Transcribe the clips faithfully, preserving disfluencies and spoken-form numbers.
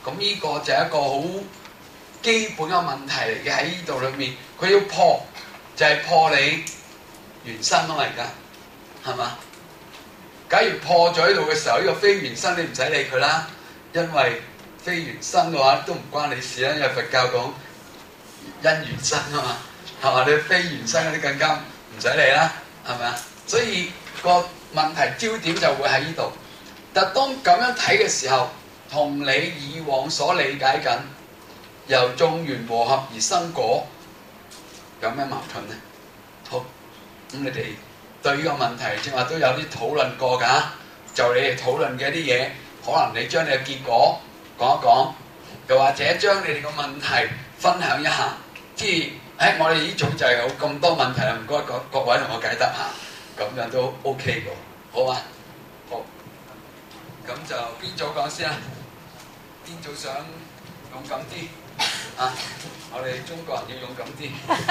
咁呢個就係一個好基本嘅問題嚟嘅，喺呢度裏面，佢要破就係、是、破你原生咯，而家係嘛？假如破咗喺度嘅時候，呢、這個非原生你唔使理佢啦，因為非原生嘅話都唔關你事啦，因為佛教講因緣生啊嘛，係嘛？你非原生嗰啲更加唔使理啦，係咪啊？所以個問題焦點就會喺呢度。但當咁樣睇嘅時候，同你以往所理解緊由眾緣和合而生果，有咩矛盾呢？好，咁你哋對呢個問題正話都有啲討論過㗎，就你哋討論嘅一啲嘢，可能你將你嘅結果講一講，又或者將你哋個問題分享一下，即係誒我哋呢組就係有咁多問題啦，唔該各各位同我解答下，咁樣都 OK 嘅，好嘛？好，咁就邊組講先啊？邊組想勇敢啲啊？我哋中國人要勇敢啲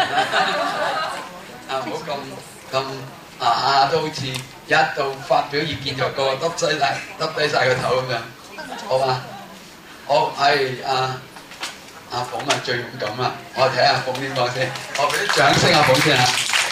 啊，唔好咁咁啊啊都好似一到發表意見就個個耷低曬耷低曬個頭咁樣，好嘛？好，係啊阿鳳啊最勇敢啦，我睇下鳳點講先，我俾啲掌聲阿鳳先啊！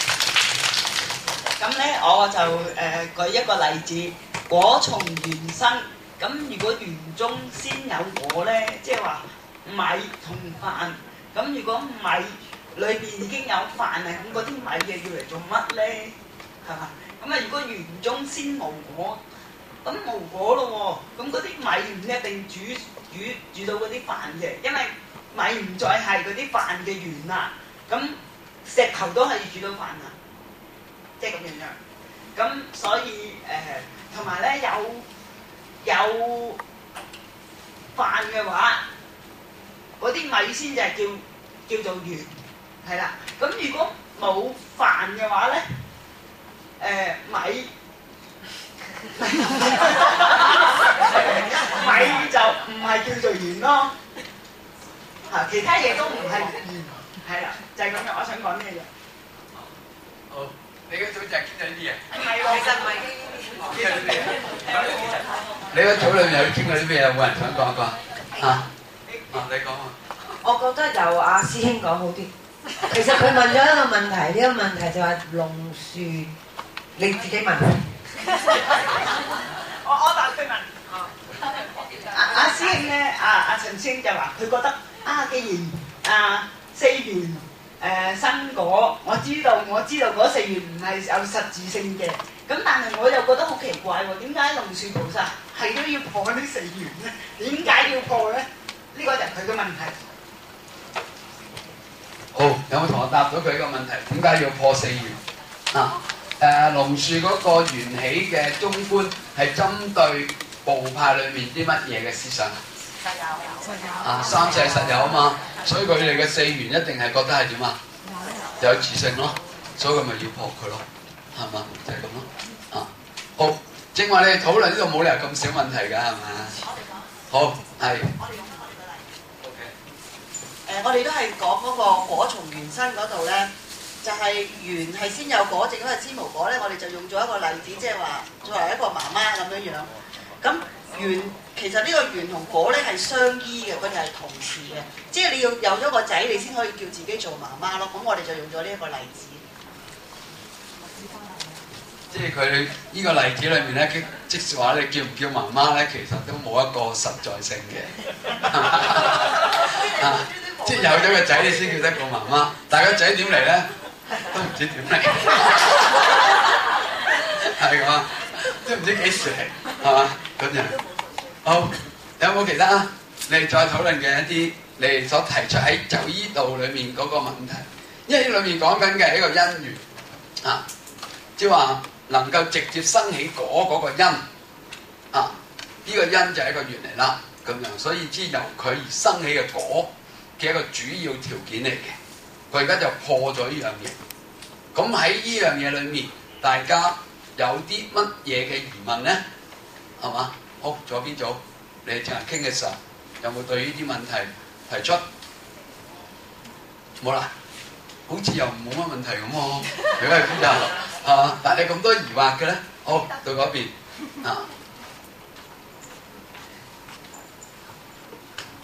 咁咧我就誒、呃、舉一個例子，果從緣生。咁如果緣中先有果咧，即係話米同飯。咁如果米裏邊已經有飯啊，咁嗰啲米嘅要嚟做乜咧？係嘛？咁啊，如果緣中先無果，咁無果咯喎，咁嗰啲米唔一定煮煮煮到嗰啲飯嘅，因為米唔再係嗰啲飯嘅緣啦。咁石頭都係煮到飯啊，即係咁樣樣。咁所以誒，同埋咧有。有飯嘅話，嗰啲米先就係叫叫做緣，係啦。咁如果冇飯嘅話咧，誒、呃、米米就唔係叫做緣咯。嚇，其他嘢都唔係緣，係啦，就係咁樣。我想講咩嘢？ 好，你嗰組就係傾緊呢啲嘢。 唔係喎，其實唔係。 你個組裏面有傾過啲咩？有冇人想講過？嚇？啊，你講啊！ 我覺得由阿師兄講好啲。其實佢問咗一個問題，呢個問題就話龍樹，你自己問。 我我答佢問。阿阿師兄咧，阿阿陳師兄就話佢覺得啊，既然啊四緣誒生果，我知道我知道嗰四緣唔係有實質性嘅。咁但係我又覺得好奇怪喎，點解龍樹菩薩係都要破呢四緣咧？點解要破咧？呢個就係佢嘅問題。 好，有冇同我答到佢個問題？點解要破四緣？啊，誒龍樹嗰個緣起嘅中觀係針對部派裏面啲乜嘢嘅思想？ 實有，實有。 啊，三世實有啊嘛，所以佢哋嘅四緣一定係覺得係點啊？有自性咯，所以佢咪要破佢咯。係嘛？就係咁咯。啊，好，正話你哋討論呢度冇理由咁少問題㗎，係嘛？好，係。 我哋用翻我哋個例。O K。誒，我哋都係講嗰個果從緣生嗰度咧，就係緣係先有果，正因為知無果咧，我哋就用咗一個例子，即係話作為一個媽媽咁樣樣。咁緣其實呢個緣同果咧係相依嘅，佢哋係同時嘅，即係你要有咗個仔，你先可以叫自己做媽媽咯。咁我哋就用咗呢一個例子。 即係佢呢個例子裏面咧，即即係話你叫唔叫媽媽咧，其實都冇一個實在性嘅。啊，即係有咗個仔你先叫得個媽媽，但係個仔點嚟咧，都唔知點嚟，係嘛？都唔知幾時嚟，係嘛？咁樣。好，有冇其他？你哋再討論嘅一啲你哋所提出喺就醫道裏面嗰個問題，因為呢裏面講緊嘅係一個因緣啊，即係話。能夠直接生起果嗰個因啊，呢個因就係一個緣嚟啦，咁樣，所以知由佢而生起嘅果嘅一個主要條件嚟嘅。佢而家就破咗呢樣嘢。咁喺呢樣嘢裏面，大家有啲乜嘢嘅疑問咧？係嘛？好，左邊組，你哋正係傾嘅時候，有冇對呢啲問題提出？冇啦。好似又冇乜問題咁喎，如果係咁就係嘛？但係你咁多疑惑嘅咧，好到嗰邊啊。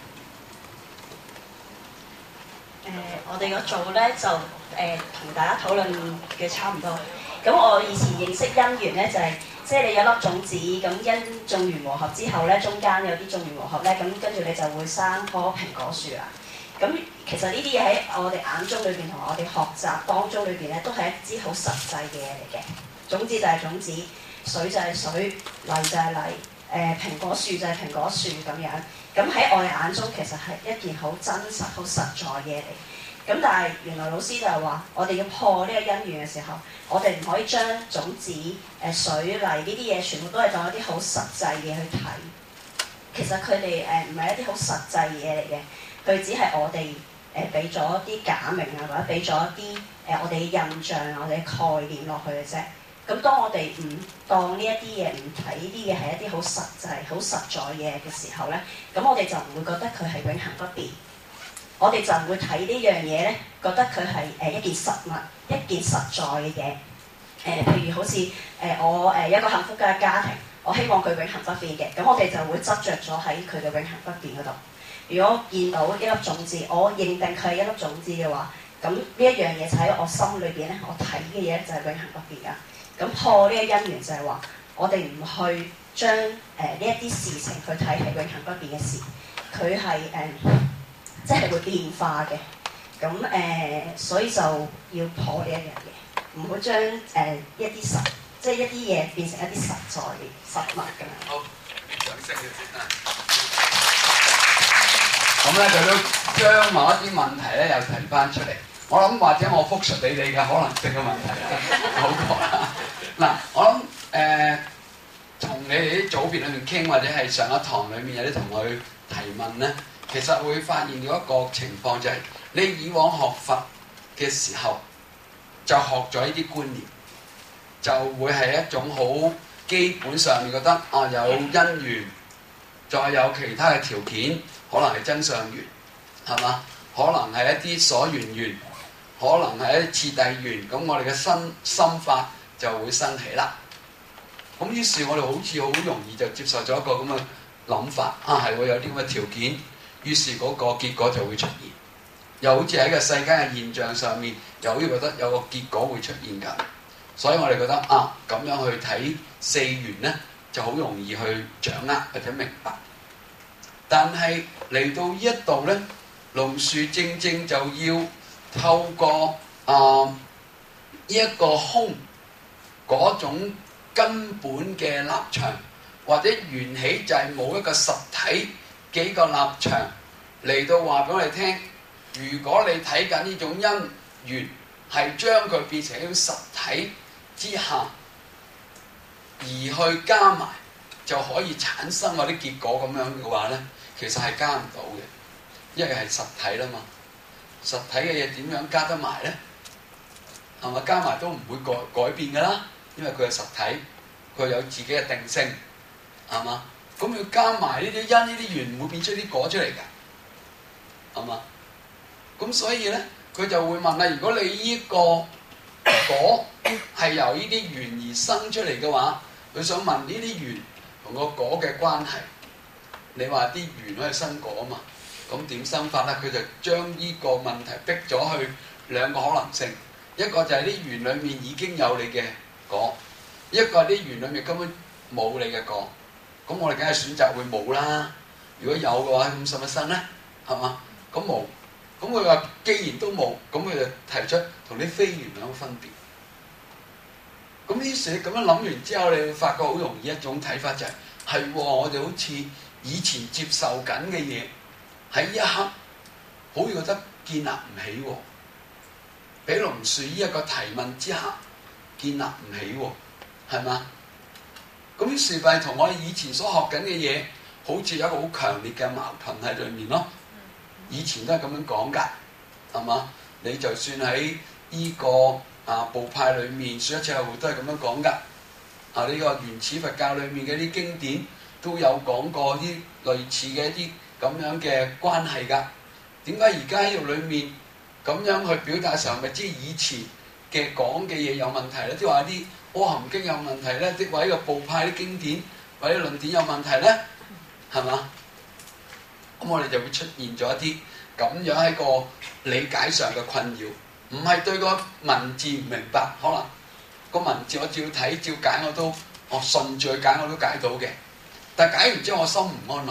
我哋個組咧就誒同、呃、大家討論嘅差唔多。咁我以前認識因緣咧就係、是，即係你有粒種子，咁因種緣和合之後咧，中間有啲種緣和合咧，咁跟住你就會生棵蘋果樹啦。咁其實呢啲嘢喺我哋眼中裏邊同埋我哋學習當中裏邊咧，都係一支好實際嘅嘢嚟嘅。種子就係種子，水就係水，泥就係泥，誒、呃、蘋果樹就係蘋果樹咁樣。咁喺我哋眼中其實係一件好真實、好實在嘅嘢嚟。咁但係原來老師就係話，我哋要破呢個因緣嘅時候，我哋唔可以將種子、誒、呃、水泥呢啲嘢全部都係當一啲好實際嘅去睇。其實佢哋誒唔係一啲好實際嘅嘢嚟嘅，佢只係我哋誒俾咗啲假名啊，或者俾咗一啲誒、呃、我哋嘅印象、我哋嘅概念落去嘅啫。咁當我哋唔當呢一啲嘢，唔睇呢啲嘢係一啲好實際、好實在嘢嘅時候咧，咁我哋就唔會覺得佢係永恆不變。我哋就唔會睇呢樣嘢咧，覺得佢係誒一件實物、一件實在嘅嘢。誒、呃，譬如好似誒、呃、我誒一個幸福嘅家庭，我希望佢永恆不變嘅，咁我哋就會執着咗喺佢嘅永恆不變嗰度。如果見到一粒種子，我認定佢係一粒種子嘅話，咁呢一樣嘢就喺我心裏邊咧，我睇嘅嘢就係永恆不變㗎。咁破呢個因緣就係話，我哋唔去將誒呢一啲事情去睇係永恆不變嘅事，佢係誒即係會變化嘅。咁誒、呃，所以就要破呢一樣嘢，唔好將誒、呃、一啲實，即係一啲嘢變成一啲實在嘅實物咁樣。 好，掌聲嘅先啊！咁咧佢都將某一啲問題咧又提翻出嚟。我諗或者我復述你哋嘅可能性嘅問題啦，好過啦。嗱，我諗誒，同、呃、你哋啲組別裏面傾，或者係上一堂裏面有啲同學提問咧，其實會發現到一個情況就係、是，你以往學佛嘅時候就學咗呢啲觀念，就會係一種好基本上面覺得啊有因緣，再有其他嘅條件，可能係真相緣，係嘛？可能係一啲所緣緣。可能係一次第緣，咁我哋嘅心心法就會生起啦。咁於是，我哋好似好容易就接受咗一個咁嘅諗法，啊係會有啲咁嘅條件，於是嗰個結果就會出現。又好似喺個世間嘅現象上面，又好似覺得有個結果會出現㗎。所以我哋覺得啊，咁樣去睇四緣咧，就好容易去掌握或者明白。但係嚟到呢一度咧，龍樹正正就要透過啊呢一個空嗰種根本嘅立場，或者緣起就係冇一個實體幾個立場嚟到話俾我哋聽。如果你睇緊呢種因緣係將佢變成一種實體之下，而去加埋就可以產生嗰啲結果咁樣嘅話咧，其實係加唔到嘅，因為係實體啦嘛。實體嘅嘢點樣加得埋咧？係咪加埋都唔會改改變㗎啦？因為佢係實體，佢有自己嘅定性，係嘛？咁要加埋呢啲因呢啲緣，唔會變出啲果出嚟㗎，係嘛？咁所以咧，佢就會問啦：如果你呢個果係由呢啲緣而生出嚟嘅話，佢想問呢啲緣同個果嘅關係。你話啲緣可以生果啊嘛？咁點生法咧？佢就將呢個問題逼咗去兩個可能性，一個就係啲緣裡面已經有你嘅果，一個係啲緣裡面根本冇你嘅果。咁我哋梗係選擇會冇啦。如果有嘅話，咁使乜生咧？係嘛？咁冇。咁佢話既然都冇，咁佢就提出同啲非緣有乜分別。咁於是你咁樣諗完之後，你會發覺好容易一種睇法就係、是、係我哋好似以前接受緊嘅嘢。喺一刻，好似覺得建立唔起喎，俾龍樹呢一個提問之下，建立唔起喎，係嘛？咁於是咪同我哋以前所學緊嘅嘢，好似有一個好強烈嘅矛盾喺裏面咯。以前都係咁樣講㗎，係嘛？你就算喺呢個啊部派裏面，說一切有會都係咁樣講㗎。啊呢個原始佛教裏面嘅啲經典都有講過啲類似嘅一啲咁樣嘅關係㗎，點解而家喺度裏面咁樣去表達嘅時候，咪知以前嘅講嘅嘢有問題咧？即係話啲《阿含經》有問題咧？即係話呢個部派啲經典或者論點有問題咧？係嘛？咁我哋就會出現咗一啲咁樣喺個理解上嘅困擾，唔係對個文字唔明白，可能個文字我照睇照解我都，我順住去解我都解到嘅，但係解完之後我心唔安樂，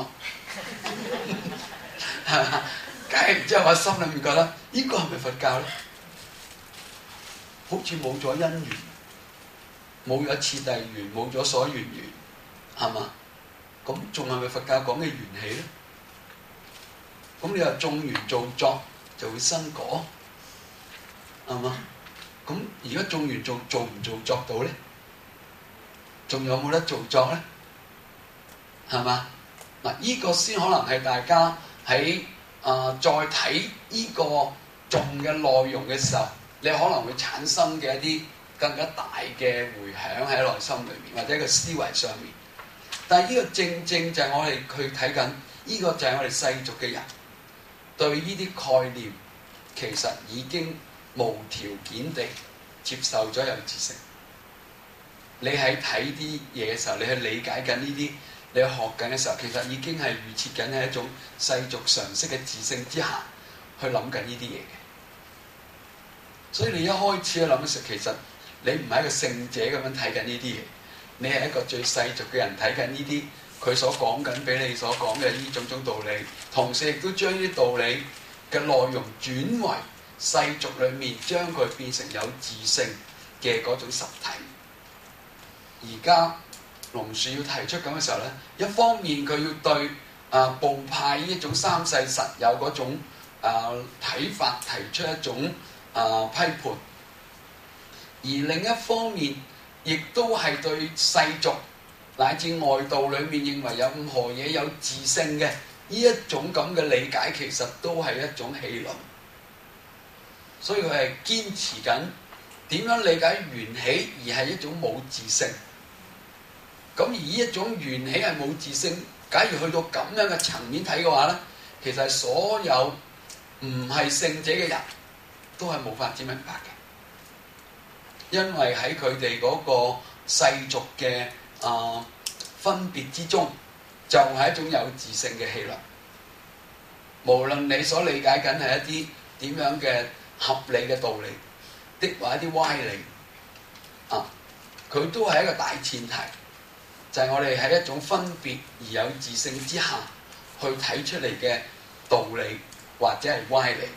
係嘛？解完之後我心裏面覺得呢個係咪佛教咧？好似冇咗因緣，冇咗次第緣，冇咗所緣緣，係嘛？咁仲係咪佛教講嘅緣起咧？咁你話種緣造作就會生果，係嘛？咁而家種緣做做唔做作到咧？仲有冇得做作咧？係嘛？嗱，呢個先可能係大家喺啊、呃、再睇呢個種嘅內容嘅時候，你可能會產生嘅一啲更加大嘅迴響喺內心裏面，或者個思維上面。但係呢個正正就係我哋去睇緊，呢個就係我哋世俗嘅人對呢啲概念其實已經無條件地接受咗有自性。你喺睇啲嘢嘅時候，你去理解緊呢啲，你去學緊嘅時候，其實已經係預設緊喺一種世俗常識嘅自性之下去諗緊呢啲嘢嘅。所以你一開始去諗嘅時候，其實你唔係一個聖者咁樣睇緊呢啲嘢，你係一個最世俗嘅人睇緊呢啲佢所講緊俾你所講嘅呢種種道理，同時亦都將呢啲道理嘅內容轉為世俗裏面，將佢變成有自性嘅嗰種實體。而家龍樹要提出咁嘅時候咧，一方面佢要對啊部派呢一種三世實有嗰種啊睇法提出一種啊批判，而另一方面亦都係對世俗乃至外道裏面認為有任何嘢有自性嘅呢一種咁嘅理解，其實都係一種戲論。所以佢係堅持緊點樣理解緣起而係一種冇自性。咁而呢一種緣起係冇自性，假如去到咁樣嘅層面睇嘅話咧，其實所有唔係聖者嘅人都係無法子明白嘅，因為喺佢哋嗰個世俗嘅啊、呃、分別之中，就係、是、一種有自性嘅戲論。無論你所理解緊係一啲點樣嘅合理嘅道理，的或一啲歪理啊，佢都係一個大前提。就係我哋喺一種分別而有自性之下去睇出嚟嘅道理或者係歪理，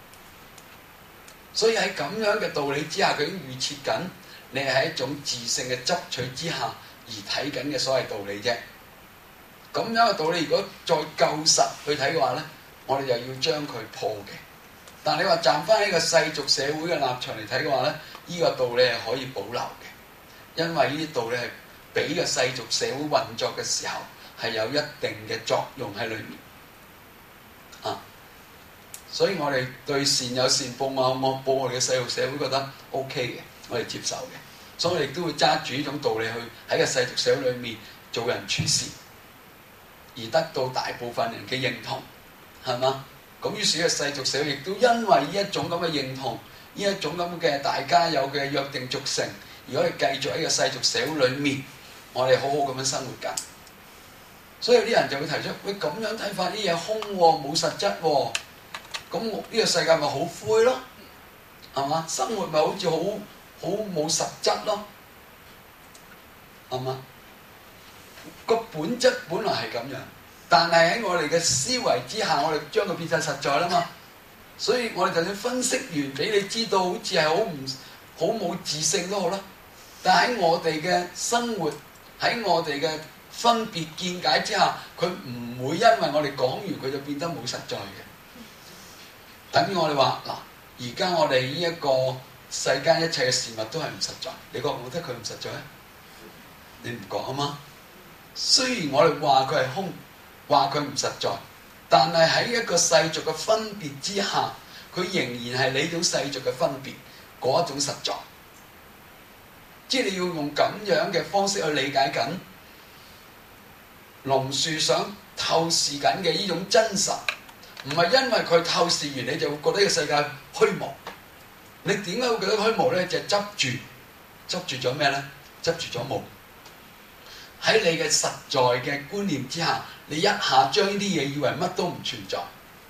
所以喺咁樣嘅道理之下，佢已經預設緊你係喺一種自性嘅執取之下而睇緊嘅所謂道理啫。咁樣嘅道理，如果再夠實去睇嘅話咧，我哋就要將佢破嘅。但係你話站翻喺個世俗社會嘅立場嚟睇嘅話咧，呢、呢個道理係可以保留嘅，因為呢啲道理係俾個世俗社會運作嘅時候係有一定嘅作用喺裏面啊，所以我哋對善有善報，惡有惡報，我哋嘅世俗社會覺得 OK 嘅，我哋接受嘅，所以我哋都會揸住呢種道理去喺個世俗社會裏面做人處事，而得到大部分人嘅認同，係嘛？咁於是呢個世俗社會亦都因為呢一種咁嘅認同，呢一種咁嘅大家有嘅約定俗成，如果係繼續喺個世俗社會裏面，我哋好好咁樣生活緊，所以有啲人就會提出：喂，咁樣睇法啲嘢空喎，冇實質喎，咁呢個世界咪好灰咯，係嘛？生活咪好似好好冇實質咯，係嘛？個本質本來係咁樣，但係喺我哋嘅思維之下，我哋將佢變晒實在啦嘛。所以我哋就算分析完俾你知道，好似係好唔好冇自性都好啦，但係喺我哋嘅生活，喺我哋嘅分別見解之下，佢唔會因為我哋講完佢就變得冇實在嘅。等於我哋話嗱，而家我哋呢一個世間一切嘅事物都係唔實在，你覺唔覺得佢唔實在？你唔覺啊嘛？雖然我哋話佢係空，話佢唔實在，但係喺一個世俗嘅分別之下，佢仍然係你種世俗嘅分別嗰一種實在。即係你要用咁樣嘅方式去理解緊龍樹想透視緊嘅呢種真實，唔係因為佢透視完你就會覺得呢個世界虛無。你點解會覺得虛無咧？就係執住，執住咗咩咧？執住咗無。喺你嘅實在嘅觀念之下，你一下將呢啲嘢以為乜都唔存在，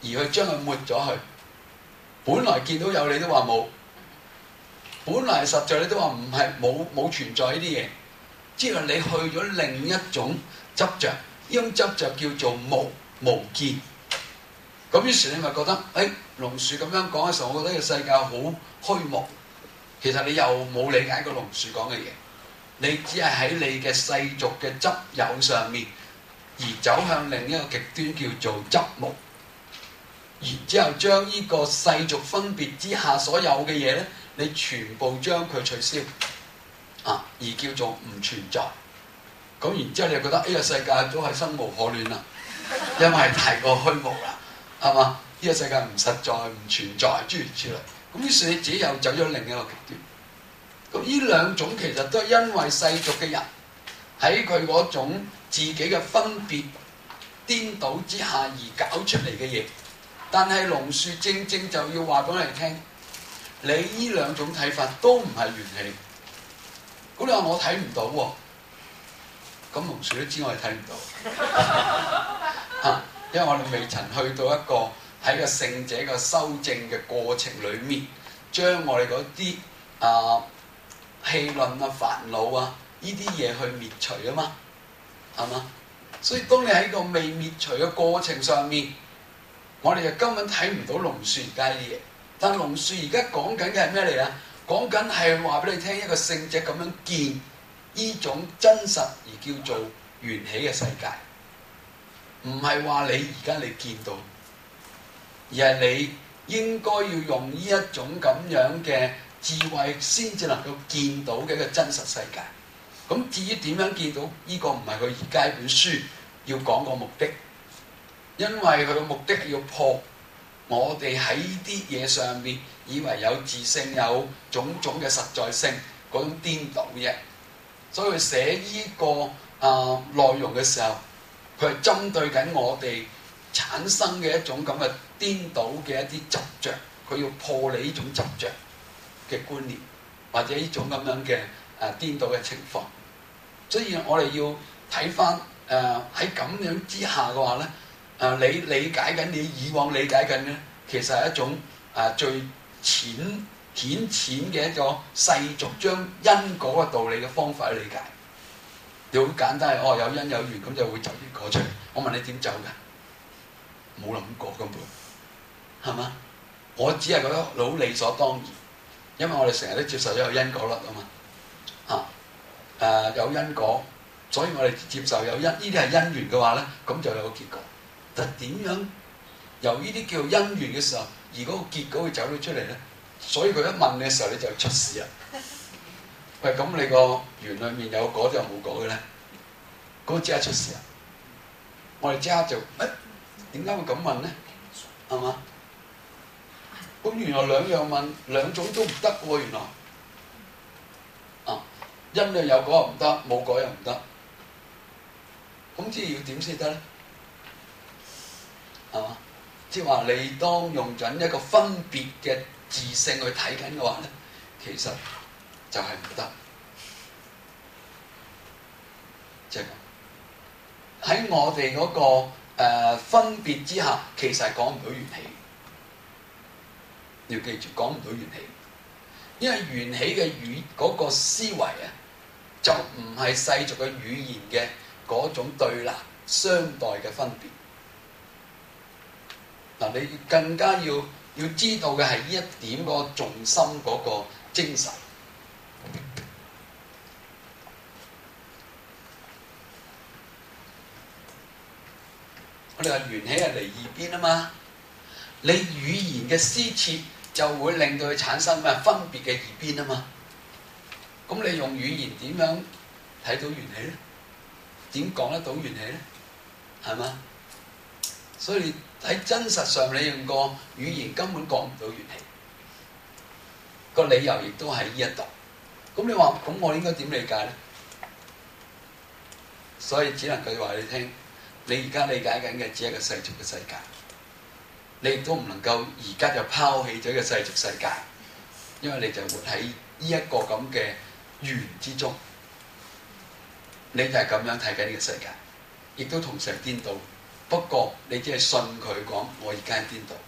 而去將佢抹咗去。本來見到有你都話冇，本來實在你都話唔係冇冇存在呢啲嘢，之後你去咗另一種執着，呢種執着叫做無無見。咁於是你咪覺得，誒、哎、龍樹咁樣講嘅時候，我覺得呢個世界好虛無。其實你又冇理解過龍樹講嘅嘢，你只係喺你嘅世俗嘅執有上面而走向另一個極端，叫做執無。然之後將呢個世俗分別之下所有嘅嘢咧，你全部將佢取消，啊，而叫做唔存在。咁然之後你就覺得呢、哎、個世界都係生無可戀啦，因為太過虛無啦，係嘛？呢、這個世界唔實在、唔存在，諸如此類。咁於是你自己又走咗另一個極端。咁呢兩種其實都係因為世俗嘅人喺佢嗰種自己嘅分別顛倒之下而搞出嚟嘅嘢。但係龍樹正正就要話俾我哋聽，你呢兩種睇法都唔係緣起。咁你話我睇唔到喎，咁龍樹都知我哋睇唔到，啊，因為我哋未曾去到一個喺個聖者嘅修正嘅過程裏面，將我哋嗰啲啊氣論啊煩惱啊呢啲嘢去滅除啊嘛，係嘛？所以當你喺個未滅除嘅過程上面，我哋就根本睇唔到龍樹而家啲嘢，但龍樹而家講緊嘅係咩嚟啊？講緊係話俾你聽，一個聖者咁樣見呢種真實而叫做緣起嘅世界，唔係話你而家你見到，而係你應該要用呢一種咁樣嘅智慧先至能夠見到嘅一個真實世界。咁至於點樣見到呢個唔係佢而家本書要講個目的。因為佢嘅目的係要破我哋喺呢啲嘢上面以為有自性有種種嘅實在性嗰種顛倒嘅，所以佢寫呢、這個啊、呃、內容嘅時候，佢係針對緊我哋產生嘅一種咁嘅顛倒嘅一啲執着，佢要破你呢種執着嘅觀念，或者呢種咁樣嘅誒顛倒嘅情況。所以我哋要睇翻誒喺咁樣之下嘅話咧。誒、啊，你理解緊，你以往理解緊咧，其實係一種誒、啊、最淺顯淺嘅一個世俗將因果嘅道理嘅方法去理解。你好簡單，哦，有因有緣，咁就會走結果出嚟。我問你點走㗎？冇諗過根本，係嘛？我只係覺得好理所當然，因為我哋成日都接受咗有因果律啊嘛。啊誒、啊、有因果，所以我哋接受有因，呢啲係因緣嘅話咧，咁就有個結果。但點樣由呢啲叫做因緣嘅時候，而嗰個結果會走到出嚟咧？所以佢一問你嘅時候，你就出事啦。喂，咁你個園裏面有果就冇果嘅咧？嗰個即刻出事啊！我哋即刻就誒點解會咁問咧？係嘛？咁原來兩樣問兩種都唔得喎，原來啊，因又有果又唔得，冇果又唔得，咁即係要點先得咧？係嘛？即係話你當用緊一個分別嘅自性去睇緊嘅話咧，其實就係唔得。即係咁喺我哋嗰、那個、呃、分別之下，其實係講唔到緣起。要記住，講唔到緣起，因為緣起嘅語嗰個思維啊，就唔係世俗嘅語言嘅嗰種對立相待嘅分別。嗱，你更加要要知道嘅係呢一點嗰個重心嗰個精神。我哋話緣起係離二邊啊嘛，你語言嘅施設就會令到佢產生咩分別嘅二邊啊嘛。咁你用語言點樣睇到緣起咧？點講得到緣起咧？係嘛？所以喺真實上，你用個語言根本講唔到緣起，個理由亦都喺呢一度。咁你話，咁我應該點理解咧？所以只能夠話你聽，你而家理解緊嘅只係一個世俗嘅世界，你亦都唔能夠而家就拋棄咗一個世俗世界，因為你就活喺呢一個咁嘅緣之中，你就係咁樣睇緊呢個世界，亦都同時顛倒。 不過你只係信佢講，我而家喺邊度，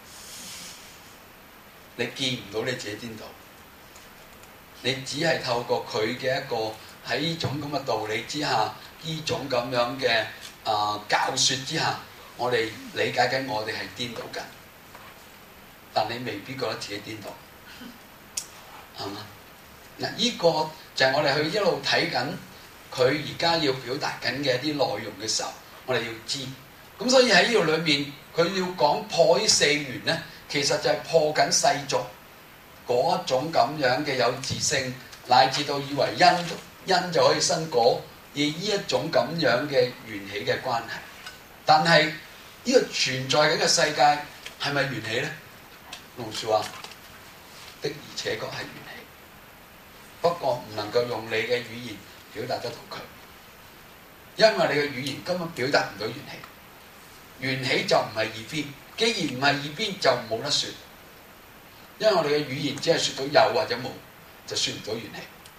你見唔到你自己邊度，你只係透過佢嘅一個喺呢種咁嘅道理之下，呢種咁樣嘅啊、呃、教説之下，我哋理解緊我哋係顛倒緊，但你未必覺得自己顛倒，係嘛？嗱，呢個就係我哋去一路睇緊佢而家要表達緊嘅一啲內容嘅時候，我哋要知。咁所以喺呢度裏面，佢要講破呢四緣咧，其實就係破緊世俗嗰一種咁樣嘅有自性，乃至到以為因因就可以生果，以呢一種咁樣嘅緣起嘅關係。但係呢個存在緊嘅世界係咪緣起咧？龍樹話的而且確係緣起，不過唔能夠用你嘅語言表達得到佢，因為你嘅語言根本表達唔到緣起。緣起就唔係二邊，既然唔係二邊就冇得説，因為我哋嘅語言只係説到有或者冇，就説唔到緣起。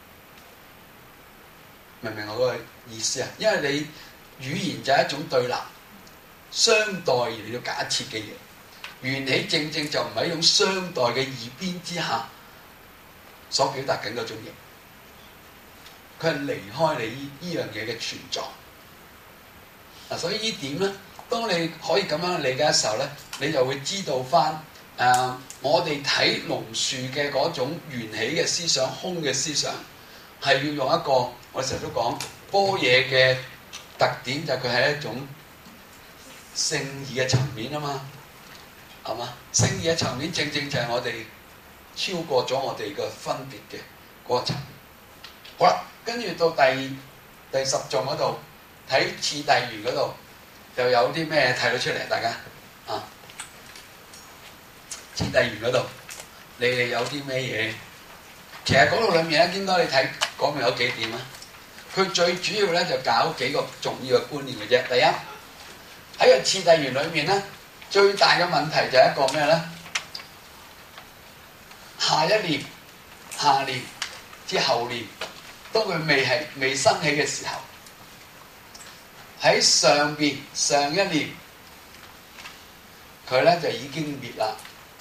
明唔明我嗰個意思啊？因為你語言就係一種對立、相待而嚟到假設嘅嘢，緣起正正就唔係一種相待嘅二邊之下所表達緊嗰種嘢，佢係離開你呢呢樣嘢嘅存在。嗱，所以呢點咧？當你可以咁樣理解嘅時候咧，你就會知道翻誒、呃，我哋睇龍樹嘅嗰種緣起嘅思想、空嘅思想，係要用一個我成日都講般若嘅特點，就係佢係一種聖義嘅層面啊嘛，係嘛？聖義嘅層面正正就係我哋超過咗我哋嘅分別嘅嗰個層面。好啦，跟住到第第十頌嗰度睇次第緣嗰度。又有啲咩睇到出嚟？大家啊，次第緣嗰度，你哋有啲咩嘢？其實嗰度裡面咧，應該你睇講明有幾點啊？佢最主要咧就搞幾個重要嘅觀念嘅啫。第一，喺個次第緣裡面咧，最大嘅問題就係一個咩咧？下一念、下念之後念，當佢未係未生起嘅時候。喺上邊上一念，佢咧就已經滅啦。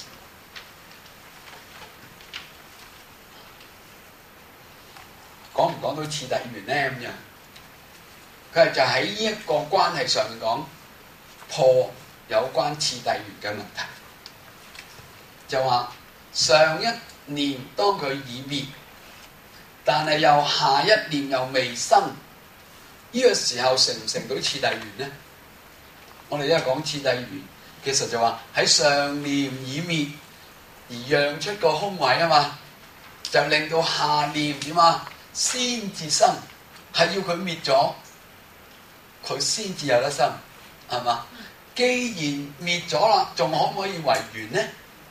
講唔講到次第緣咧咁樣？佢係就喺呢一個關係上面講破有關次第緣嘅問題，就話上一念當佢已滅，但係又下一念又未生。呢個時候成唔成到次第緣咧？我哋一係講次第緣，其實就話喺上念已滅而讓出個空位啊嘛，就令到下念點啊先至生，係要佢滅咗，佢先至有得生，係嘛？既然滅咗啦，仲可唔可以為緣咧？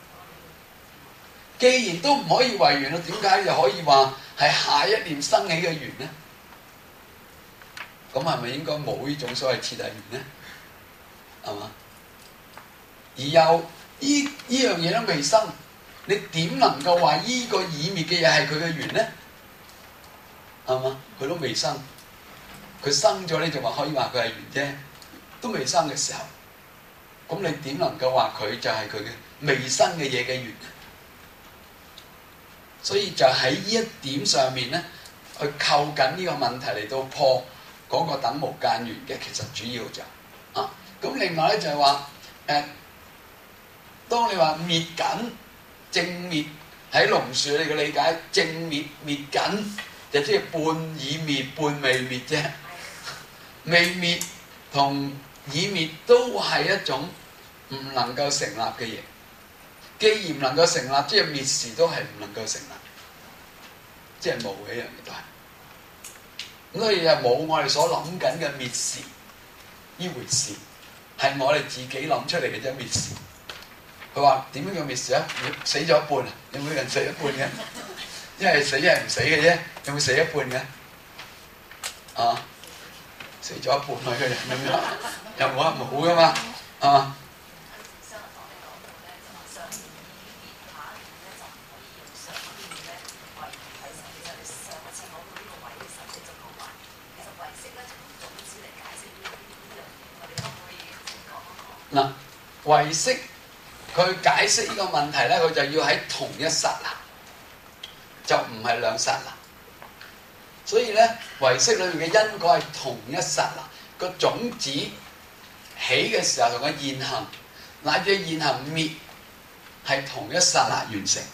既然都唔可以為緣啦，點解又可以話係下一念生起嘅緣咧？咁係咪應該冇呢種所謂次第緣咧？係嘛？而又依依樣嘢都未生，你點能夠話依個已滅嘅嘢係佢嘅緣咧？係嘛？佢都未生，佢生咗你就話可以話佢係緣啫，都未生嘅時候，咁你點能夠話佢就係佢嘅未生嘅嘢嘅緣？所以就喺呢一點上面咧，去扣緊呢個問題嚟到破。嗰個等無間緣嘅其實主要就啊，咁另外咧就係話誒，當你話滅緊正滅喺龍樹你嘅理解，正滅滅緊就即係半已滅半未滅啫，未滅同已滅都係一種唔能夠成立嘅嘢。既然唔能夠成立，即係滅時都係唔能夠成立，即係冇嘅一樣嘢都係。咁所以就冇我哋所諗緊嘅滅時呢回事，係我哋自己諗出嚟嘅啫。滅時，佢話點樣叫滅時啊？死咗一半啊？有冇人死一半嘅？一係死一係唔死嘅啫。有冇死一半嘅？啊，死咗一半啊！個人咁樣，有冇啊？冇噶嘛，啊。 嗱，唯識佢解釋呢個問題咧，佢就要喺同一剎那，就唔係兩剎那。所以咧，唯識裏面嘅因果係同一剎那，個種子起嘅時候同個現行，乃至現行滅係同一剎那完成。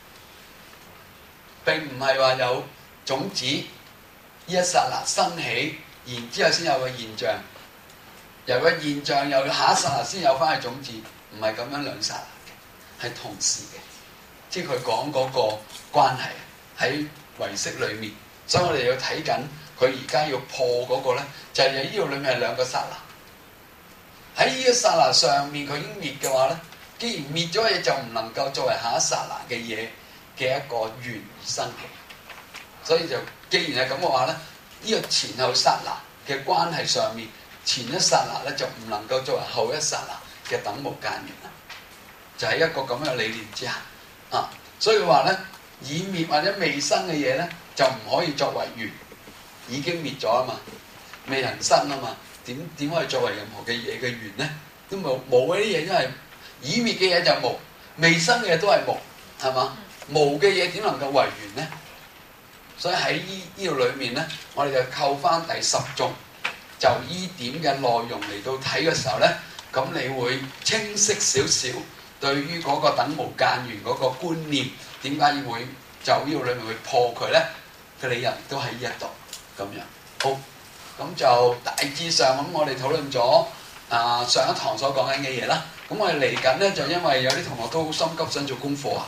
並唔係話有種子呢一剎那生起，然之後先有個現象，由個現象又下一剎那先有翻個種子，唔係咁樣兩剎那嘅，係同時嘅。即係佢講嗰個關係喺唯識裏面，所以我哋要睇緊佢而家要破嗰個咧，就係喺呢度裏面係兩個剎那。喺呢個剎那上面佢已經滅嘅話咧，既然滅咗嘢就唔能夠作為下一剎那嘅嘢嘅一個緣而生起，所以就既然係咁嘅話咧，呢、這個前後剎那嘅關係上面，前一剎那咧就唔能夠作為後一剎那嘅等無間緣啦，就係、是、一個咁樣嘅理念之下啊，所以話咧已滅或者未生嘅嘢咧就唔可以作為緣，已經滅咗啊嘛，未能生啊嘛，點點可以作為任何嘅嘢嘅緣咧？都冇冇嗰啲嘢，因為已滅嘅嘢就無，未生嘅嘢都係無，係嘛？無嘅嘢點能夠為緣呢？所以喺依呢度裏面咧，我哋就扣翻第十頌，就依點嘅內容嚟到睇嘅時候咧，咁你會清晰少少對於嗰個等無間緣嗰個觀念，點解要會就呢度裏面去破佢咧？嘅理由都喺呢一度咁樣。好，咁就大致上咁，我哋討論咗啊上一堂所講緊嘅嘢啦。咁我哋嚟緊咧，就因為有啲同學都好心急想做功課啊。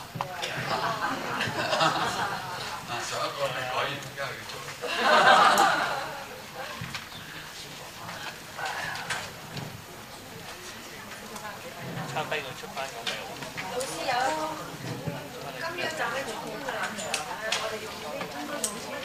啊！上一個未改完，而家去做。 餐飛佢出翻講俾我。 老師有今朝就喺度講嘅，我哋用啲應該用啲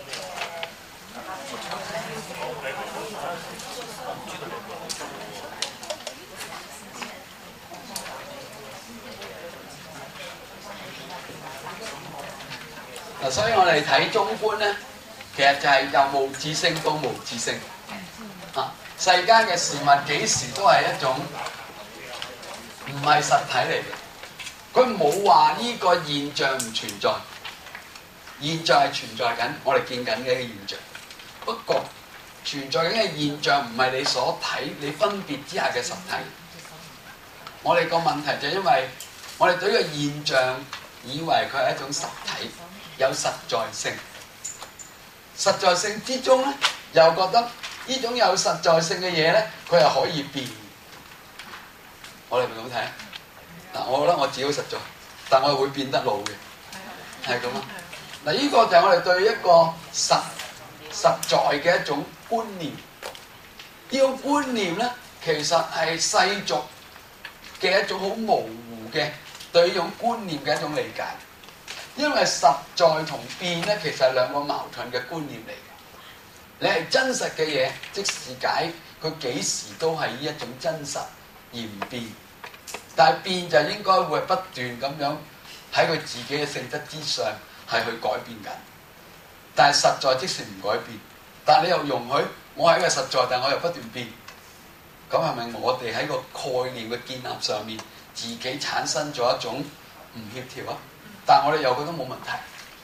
嗱，所以我哋睇中觀咧，其實就係由無自性到無自性。啊，世間嘅事物幾時都係一種唔係實體嚟嘅，佢冇話呢個現象唔存在，現象係存在緊，我哋見緊嘅一個現象。不過存在緊嘅現象唔係你所睇、你分別之下嘅實體。我哋個問題就係因為我哋對呢個現象以為佢係一種實體。有實在性，實在性之中咧，又覺得呢種有實在性嘅嘢咧，佢係可以變。我哋咪咁睇啊！嗱，我覺得我自己好實在，但我係會變得老嘅，係咁啊！嗱，呢個就係我哋對一個實實在嘅一種觀念。呢種觀念咧，其實係世俗嘅一種好模糊嘅對呢種觀念嘅一種理解。因為實在同變咧，其實係兩個矛盾嘅觀念嚟嘅。你係真實嘅嘢，即是解佢幾時都係呢一種真實而唔變。但係變就應該會不斷咁樣喺佢自己嘅性質之上係去改變緊。但係實在即使唔改變，但係你又容許我係一個實在，但我又不斷變。咁係咪我哋喺個概念嘅建立上面，自己產生咗一種唔協調啊？但係我哋又覺得冇問題。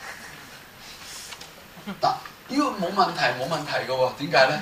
嗱，呢個冇問題冇問題嘅喎，點解咧？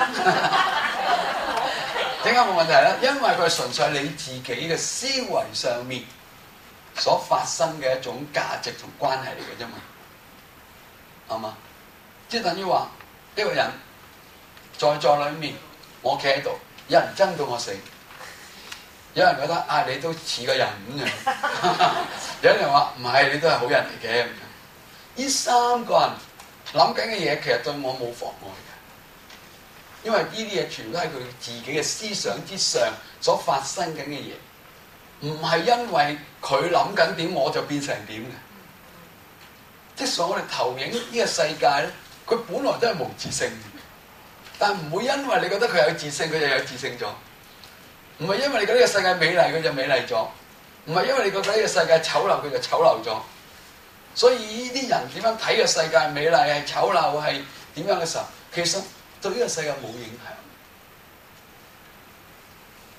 點解冇問題咧？因為佢係純粹係你自己嘅思維上面所發生嘅一種價值同關係嚟嘅啫嘛，係嘛？即係等於話一個人在座裏面，我企喺度，有人憎到我死。有人覺得啊，你都似個人咁樣，有人話唔係，你都係好人嚟嘅咁樣。呢三個人諗緊嘅嘢，其實對我冇妨礙嘅，因為呢啲嘢全部都係佢自己嘅思想之上所發生緊嘅嘢，唔係因為佢諗緊點我就變成點嘅。即係我哋投影呢個世界咧，佢本來都係無自性，但唔會因為你覺得佢有自性，佢就有自性咗。唔係因為你覺得呢個世界美麗，佢就美麗咗；唔係因為你覺得呢個世界醜陋，佢就醜陋咗。所以呢啲人點樣睇個世界美麗係醜陋係點樣嘅時候，其實對呢個世界冇影響。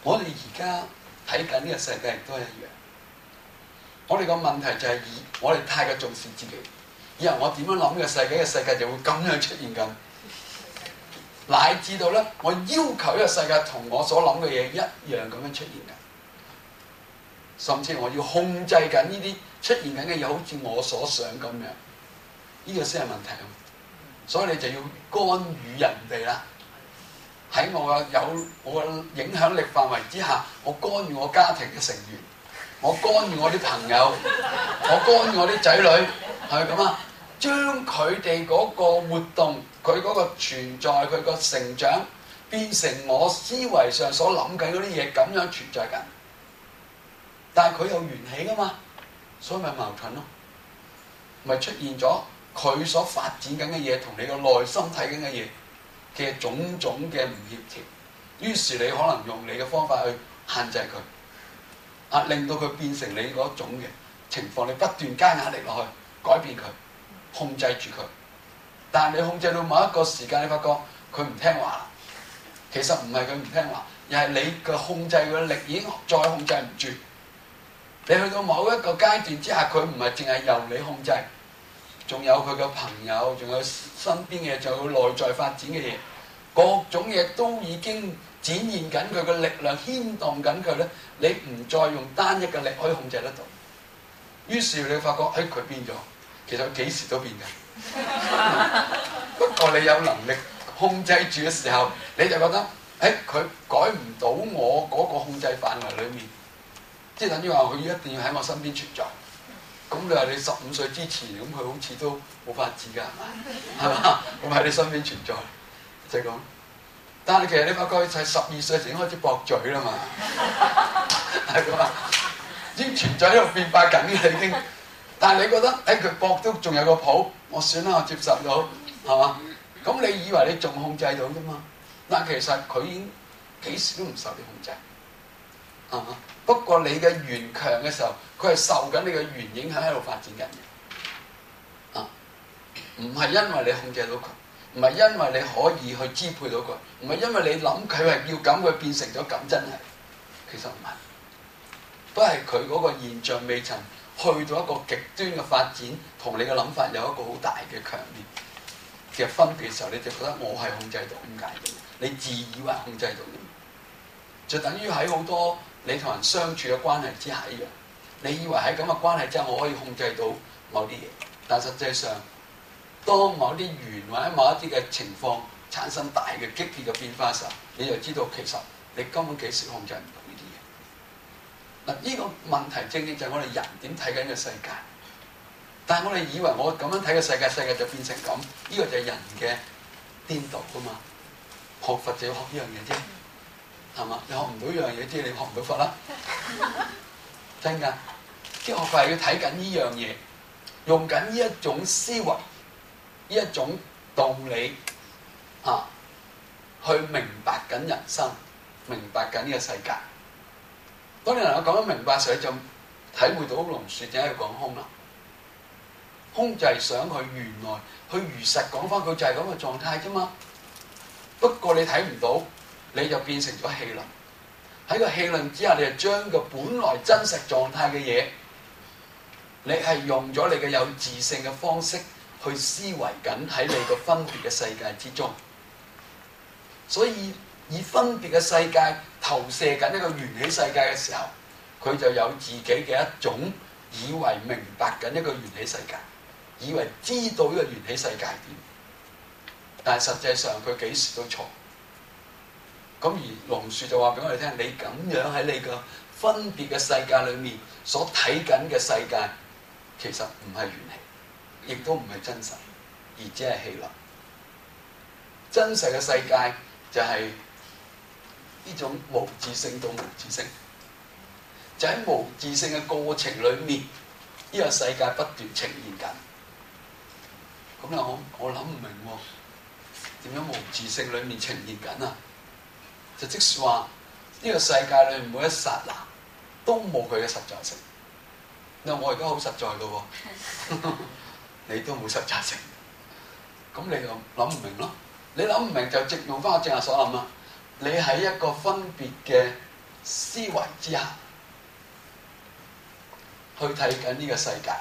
我哋而家睇緊呢個世界亦都係一樣。我哋個問題就係以我哋太過重視自己，以為我點樣諗呢個世界，嘅世界就會咁樣出現緊，乃至到咧，我要求呢個世界同我所諗嘅嘢一樣咁樣出現緊，甚至我要控制緊呢啲出現緊嘅嘢，好似我所想咁樣，呢個先係問題。所以你就要干預人哋啦。喺我嘅有我嘅影響力範圍之下，我干預我家庭嘅成員，我干預我啲朋友，我干預我啲仔女，係咪咁啊？將佢哋嗰個活動，佢嗰個存在，佢個成長，變成我思維上所諗緊嗰啲嘢，咁樣存在緊。但係佢有緣起噶嘛，所以咪矛盾咯，咪出現咗佢所發展緊嘅嘢，同你個內心睇緊嘅嘢嘅種種嘅唔協調，於是你可能用你嘅方法去限制佢，啊令到佢變成你嗰種嘅情況，你不斷加壓力落去，改變佢，控制住佢。但係你控制到某一個時間，你發覺佢唔聽話啦。其實唔係佢唔聽話，而係你嘅控制嘅力已經再控制唔住。你去到某一個階段之下，佢唔係淨係由你控制。仲有佢嘅朋友，仲有身邊嘅，仲有內在發展嘅嘢，各種嘢都已經展現緊佢嘅力量，牽動緊佢咧。你唔再用單一嘅力可以控制得到，於是你發覺，哎佢變咗，其實佢幾時都變嘅。不過你有能力控制住嘅時候，你就覺得，哎佢改唔到我嗰個控制範圍裡面，即係等於話佢一定要喺我身邊存在。咁你話你十五歲之前，咁佢好似都冇法子㗎，係嘛？係嘛？咁喺你身邊存在，就係咁。但係其實你發覺佢就係十二歲時已經開始駁嘴啦嘛，係咁啊，已經存在喺度變化緊嘅已經。但係你覺得，誒佢駁都仲有個譜，我算啦，我接受到，係嘛？咁你以為你仲控制到啫嘛？但其實佢已經幾時都唔受你控制，係嘛？不過你嘅緣強嘅時候，佢係受緊你嘅緣影響喺度發展緊嘅，啊，唔係因為你控制到佢，唔係因為你可以去支配到佢，唔係因為你諗佢係要咁，佢變成咗咁，真係其實唔係，都係佢嗰個現象未曾去到一個極端嘅發展，同你嘅諗法有一個好大嘅強烈嘅分別嘅時候，你就覺得我係控制到，點解？你自以為控制到，就等於喺好多你同人相處嘅關係之下一樣，你以為喺咁嘅關係之下，我可以控制到某啲嘢，但實際上，當某啲緣或者某一啲嘅情況產生大嘅激烈嘅變化嘅時候，你就知道其實你根本幾時控制唔到呢啲嘢。嗱，呢個問題正正就係我哋人點睇緊嘅世界，但係我哋以為我咁樣睇嘅世界，世界就變成咁，呢個就係人嘅顛倒㗎嘛。學佛就要學呢樣嘢啫。係嘛？你學唔到一樣嘢，即係你學唔到佛啦。真㗎，即係學佛係要睇緊呢樣嘢，用緊呢一種思維、呢一種道理啊，去明白緊人生，明白緊呢個世界。當你能夠咁樣明白時，就體會到龍樹點解要講空啦。空就係想佢原來，佢如實講翻，佢就係咁嘅狀態啫嘛。不過你睇唔到。你就變成咗戲論，喺個戲論之下，你就將個本來真實狀態嘅嘢，你係用咗你嘅有自性嘅方式去思維緊喺你個分別嘅世界之中，所以以分別嘅世界投射緊一個緣起世界嘅時候，佢就有自己嘅一種以為明白緊一個緣起世界，以為知道呢個緣起世界點，但係實際上佢幾時都錯。咁而龍樹就話俾我哋聽，你咁樣喺你個分別嘅世界裏面所睇緊嘅世界，其實唔係緣起，亦都唔係真實，而只係戲論。真實嘅世界就係呢種無自性到無自性，就喺無自性嘅過程裏面，呢個世界不斷呈現緊。咁啊，我我諗唔明喎，點樣無自性裏面呈現緊啊？就即係話呢個世界裏面每一剎那都冇佢嘅實在性。你話我而家好實在咯喎，你都冇實在性，咁你就諗唔明咯。你諗唔明就直用翻我正下所諗啦。你喺一個分別嘅思維之下去睇緊呢個世界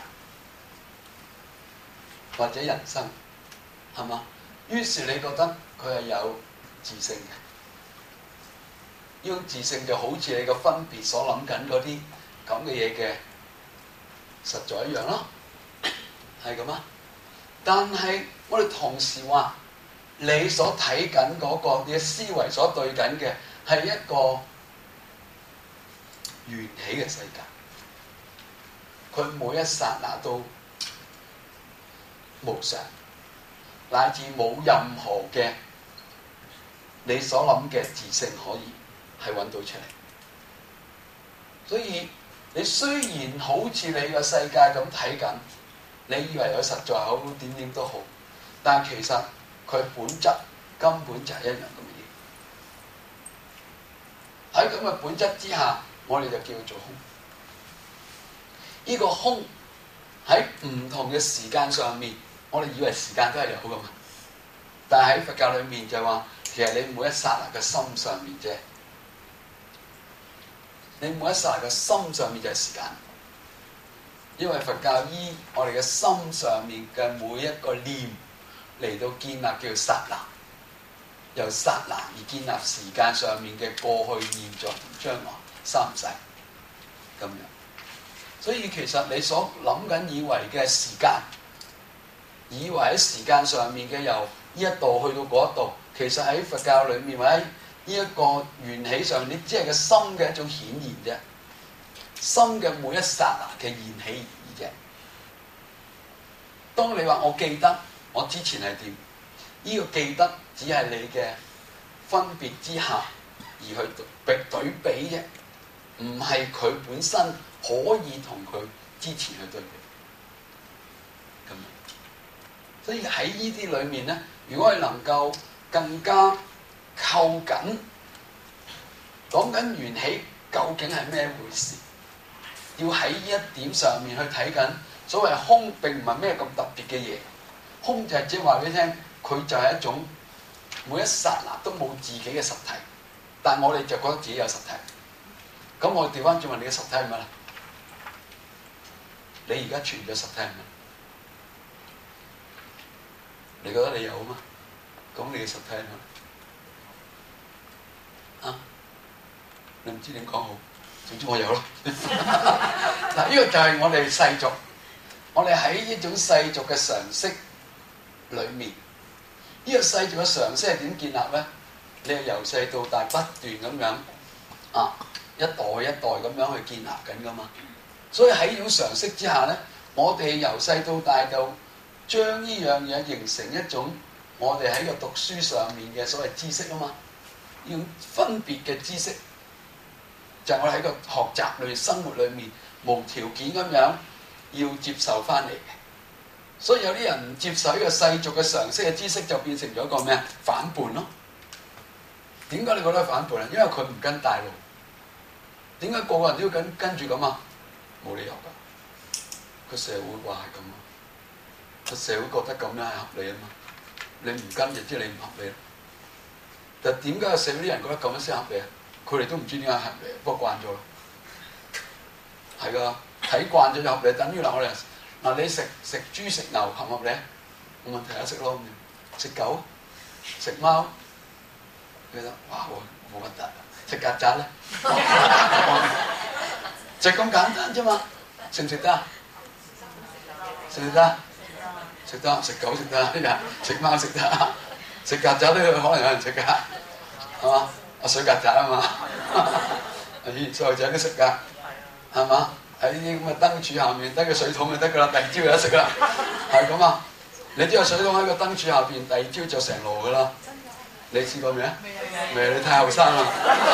或者人生，係嘛？於是你覺得佢係有自性嘅，呢種自性就好似你個分別所諗緊嗰啲咁嘅嘢嘅實在一樣咯，係咁啊！但係我哋同時話，你所睇緊嗰個你嘅思維所對緊嘅係一個緣起嘅世界，佢每一剎那都無常，乃至冇任何嘅你所諗嘅自性可以係揾到出嚟。所以你雖然好似你個世界咁睇緊，你以為佢實在好點點都好，但其實佢本質根本就係一樣咁嘅嘢。喺咁嘅本質之下，我哋就叫做空。呢個空喺唔同嘅時間上面，我哋以為時間都係有噶嘛，但係喺佛教裏面就話，其實你每一剎那嘅心上面啫，你每一剎那嘅心上面就係時間。因為佛教依我哋嘅心上面嘅每一個念嚟到建立叫剎那，由剎那而建立時間上面嘅過去、現在同將來三世咁樣。所以其實你所諗緊以為嘅時間，以為喺時間上面嘅由呢一度去到嗰一度，其實喺佛教裏面或者呢一個緣起上，你只係個心嘅一種顯現啫。心嘅每一剎那嘅現起而已啫。當你話我記得我之前係點，呢、這個記得只係你嘅分別之下而去對對比啫，唔係佢本身可以同佢之前去對比。咁，所以喺呢啲裏面咧，如果係能夠更加扣緊講緊緣起究竟係咩回事？要喺呢一點上面去睇緊，所謂空並唔係咩咁特別嘅嘢，空就係即係話俾你聽，佢就係一種每一剎那都冇自己嘅實體，但我哋就覺得自己有實體。咁我調翻轉問你嘅實體係乜啦？你而家存咗實體係乜？你覺得你有啊嘛？咁你嘅實體係乜？啊？你唔知點講好？總之我有咯。嗱，呢個就係我哋世俗，我哋喺呢種世俗嘅常識裏面，呢、這個世俗嘅常識係點建立咧？你係由細到大不斷咁樣啊，一代一代咁樣去建立緊噶嘛。所以喺呢種常識之下咧，我哋由細到大就將呢樣嘢形成一種我哋喺個讀書上面嘅所謂知識啊嘛，呢種分別嘅知識。就係我哋喺個學習裏面、生活裏面無條件咁樣要接受翻嚟嘅，所以有啲人唔接受呢個世俗嘅常識嘅知識，就變成咗一個咩啊？反叛咯。點解你覺得反叛啊？因為佢唔跟大路。點解個個人都要跟跟住咁啊？冇理由㗎。個社會話係咁啊，個社會覺得咁樣係合理啊嘛。你唔跟就知你唔合理咯。但點解個社會啲人覺得咁樣先合理啊？佢哋都唔知點解合理，不過慣咗咯。係噶，睇慣咗就合理，等於嗱我哋嗱你食食豬食牛合唔合理？冇問題啊，食咯。食狗食貓，覺得哇冇乜得。食曱甴咧，就咁簡單啫嘛。食唔食得？食唔食得？食得，食狗食得，食貓食得，食曱甴都可能有人食㗎，係嘛？啊水曱甴啊嘛，以前細路仔都食㗎，係嘛？喺呢啲咁嘅燈柱下面，得個水桶就得㗎啦，第二朝有得食啦，係咁啊！你知個水桶喺個燈柱下邊，第二朝就成籮㗎啦。你試過未啊？未，你太後生啦。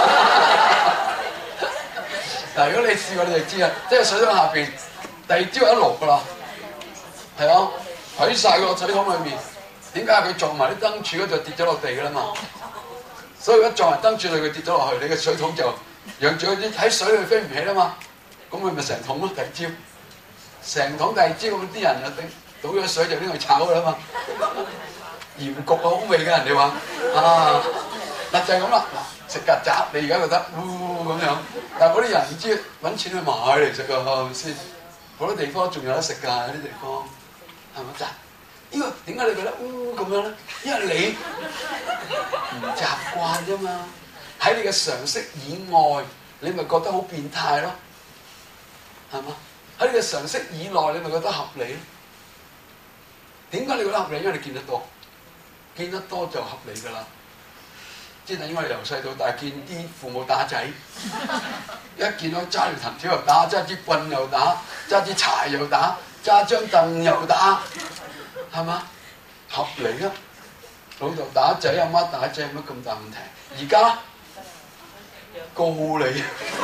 嗱，如果你試過你就知啦，即係水桶下邊，第二朝有一籮㗎啦，係啊，喺曬個水桶裏面，點解佢撞埋啲燈柱嗰度跌咗落地㗎啦嘛？所以一撞埋燈柱，佢跌咗落去，你個水桶就讓住啲喺水裏飛唔起啦嘛。咁佢咪成桶咯，第二朝成桶第二朝咁啲人就頂倒咗水就拎去炒㗎啦嘛。鹽焗啊好味嘅人哋話啊，嗱就係咁啦。 食曱甴，你而家覺得呜咁樣，但係嗰啲人唔知揾錢去買嚟食㗎，係咪先？好多地方仲有得食㗎，有啲地方係咪咋？呢個點解你覺得呜咁樣咧？因為你唔習慣啫嘛。喺你嘅常識以外，你咪覺得好變態咯，係嘛？喺你嘅常識以內，你咪覺得合理咯。點解你覺得合理？因為你見得多，見得多就合理㗎啦。即係等於我哋由細到大見啲父母打仔，一見到揸住藤條又打，揸支棍又打，揸支柴又打，揸張凳又打，係嘛？合理啊！老豆打仔，阿媽打仔，有乜咁大問題？而家告你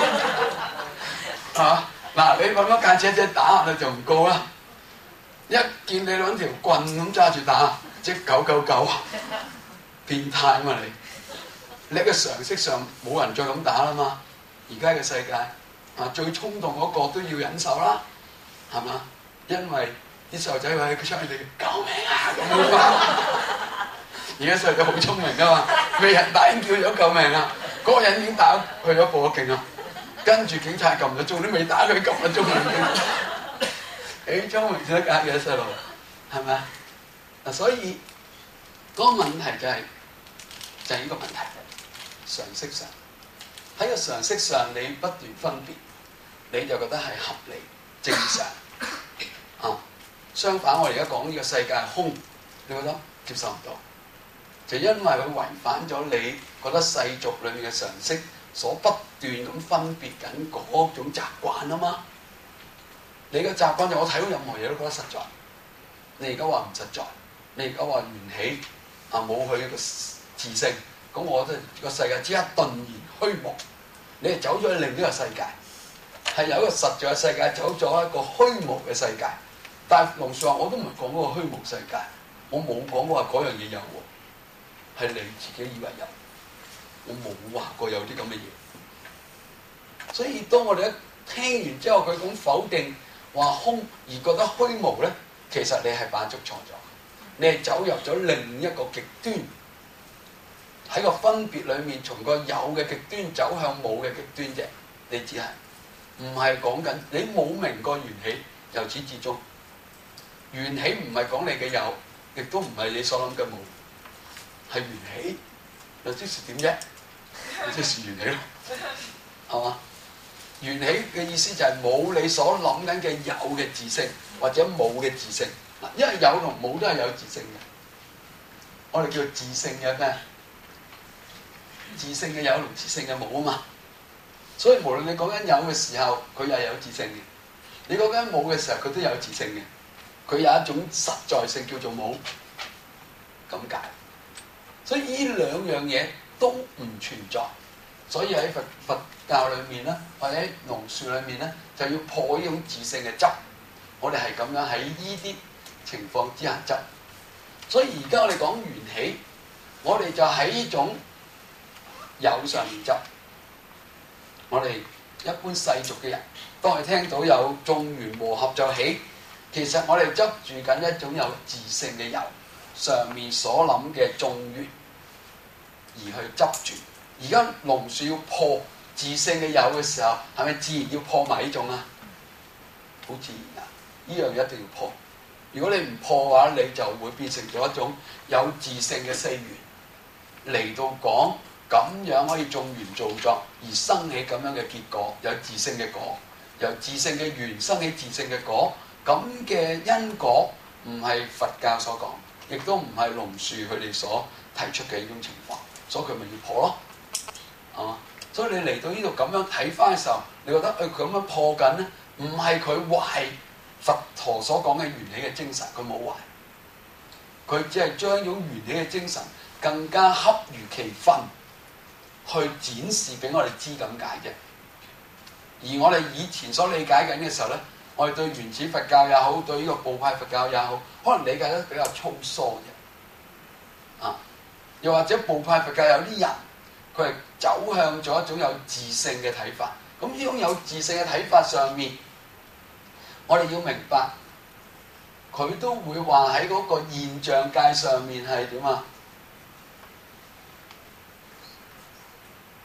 嚇嗱，你揾乜間姐姐打你就唔告啦。一見你揾條棍咁揸住打，即九九九，變態啊嘛你！你喺個常識上冇人再咁打啦嘛。而家嘅世界啊，最衝動嗰個都要忍受啦，係嘛？因為啲細路仔話佢出去哋救命啊咁樣嘛。而家細路仔好聰明噶嘛，未人打已經叫咗救命啦，嗰、那個人已經打去咗報咗警啦，跟住警察撳咗鐘，都未打佢撳咗鐘啦。幾聰明先得㗎嘅細路，係咪啊？嗱，所以嗰、那個問題就係、是、就係、是、呢個問題。常識上喺個常識上，你不斷分別，你就覺得係合理正常啊。相反，我而家講呢個世界係空，你覺得接受唔到，就因為佢違反咗你覺得世俗裏面嘅常識所不斷咁分別緊嗰種習慣啊嘛。你嘅習慣就我睇到任何嘢都覺得實在，你而家話唔實在，你而家話緣起啊，冇佢個自性。咁我覺得個世界只係頓然虛無，你係走咗去另一個世界，係由一個實在嘅世界走咗一個虛無嘅世界。但係龍樹話我都唔係講嗰個虛無世界，我冇講過話嗰樣嘢有喎，係你自己以為有，我冇話過有啲咁嘅嘢。所以當我哋一聽完之後，佢咁否定話空而覺得虛無咧，其實你係把捉錯咗，你係走入咗另一個極端。喺個分別裏面，從個有嘅極端走向冇嘅極端啫。你只係唔係講緊你冇明過緣起，由始至終緣起唔係講你嘅有，亦都唔係你所諗嘅冇，係緣起。嗱，即是點啫？即是緣起咯，係嘛？緣起嘅意思就係冇你所諗緊嘅有嘅自性，或者冇嘅自性。嗱，因為有同冇都係有自性嘅，我哋叫自性嘅咩？自性嘅有同自性嘅冇啊嘛，所以無論你講緊有嘅時候，佢又有自性嘅；你講緊冇嘅時候，佢都有自性嘅。佢有一種實在性叫做冇，咁解。所以呢兩樣嘢都唔存在。所以喺佛佛教裏面咧，或者喺龍樹裏面咧，就要破呢種自性嘅執。我哋係咁樣喺呢啲情況之下執。所以而家我哋講緣起，我哋就喺呢種有上面執。我哋一般世俗嘅人，當我哋聽到有眾緣和合就起，其實我哋執住緊一種有自性嘅有，上面所諗嘅眾緣而去執住。而家龍樹要破自性嘅有嘅時候，係咪自然要破埋呢種啊？好自然啊！呢樣嘢一定要破。如果你唔破嘅話，你就會變成咗一種有自性嘅四緣嚟到講。咁樣可以眾緣造作而生起咁樣嘅結果，有自性嘅果，由自性嘅緣生起自性嘅果，咁嘅因果唔係佛教所講，亦都唔係龍樹佢哋所提出嘅呢種情況，所以佢咪要破咯，係嘛？所以你嚟到呢度咁樣睇翻嘅時候，你覺得佢咁樣破緊咧，唔係佢壞佛陀所講嘅緣起嘅精神，佢冇壞，佢只係將呢種緣起嘅精神更加恰如其分。去展示俾我哋知咁解啫，而我哋以前所理解緊嘅時候咧，我哋對原始佛教也好，對呢個部派佛教也好，可能理解得比較粗疏嘅，啊，又或者部派佛教有啲人佢係走向咗一種有自性嘅睇法，咁呢種有自性嘅睇法上面，我哋要明白，佢都會話喺嗰個現象界上面係點啊？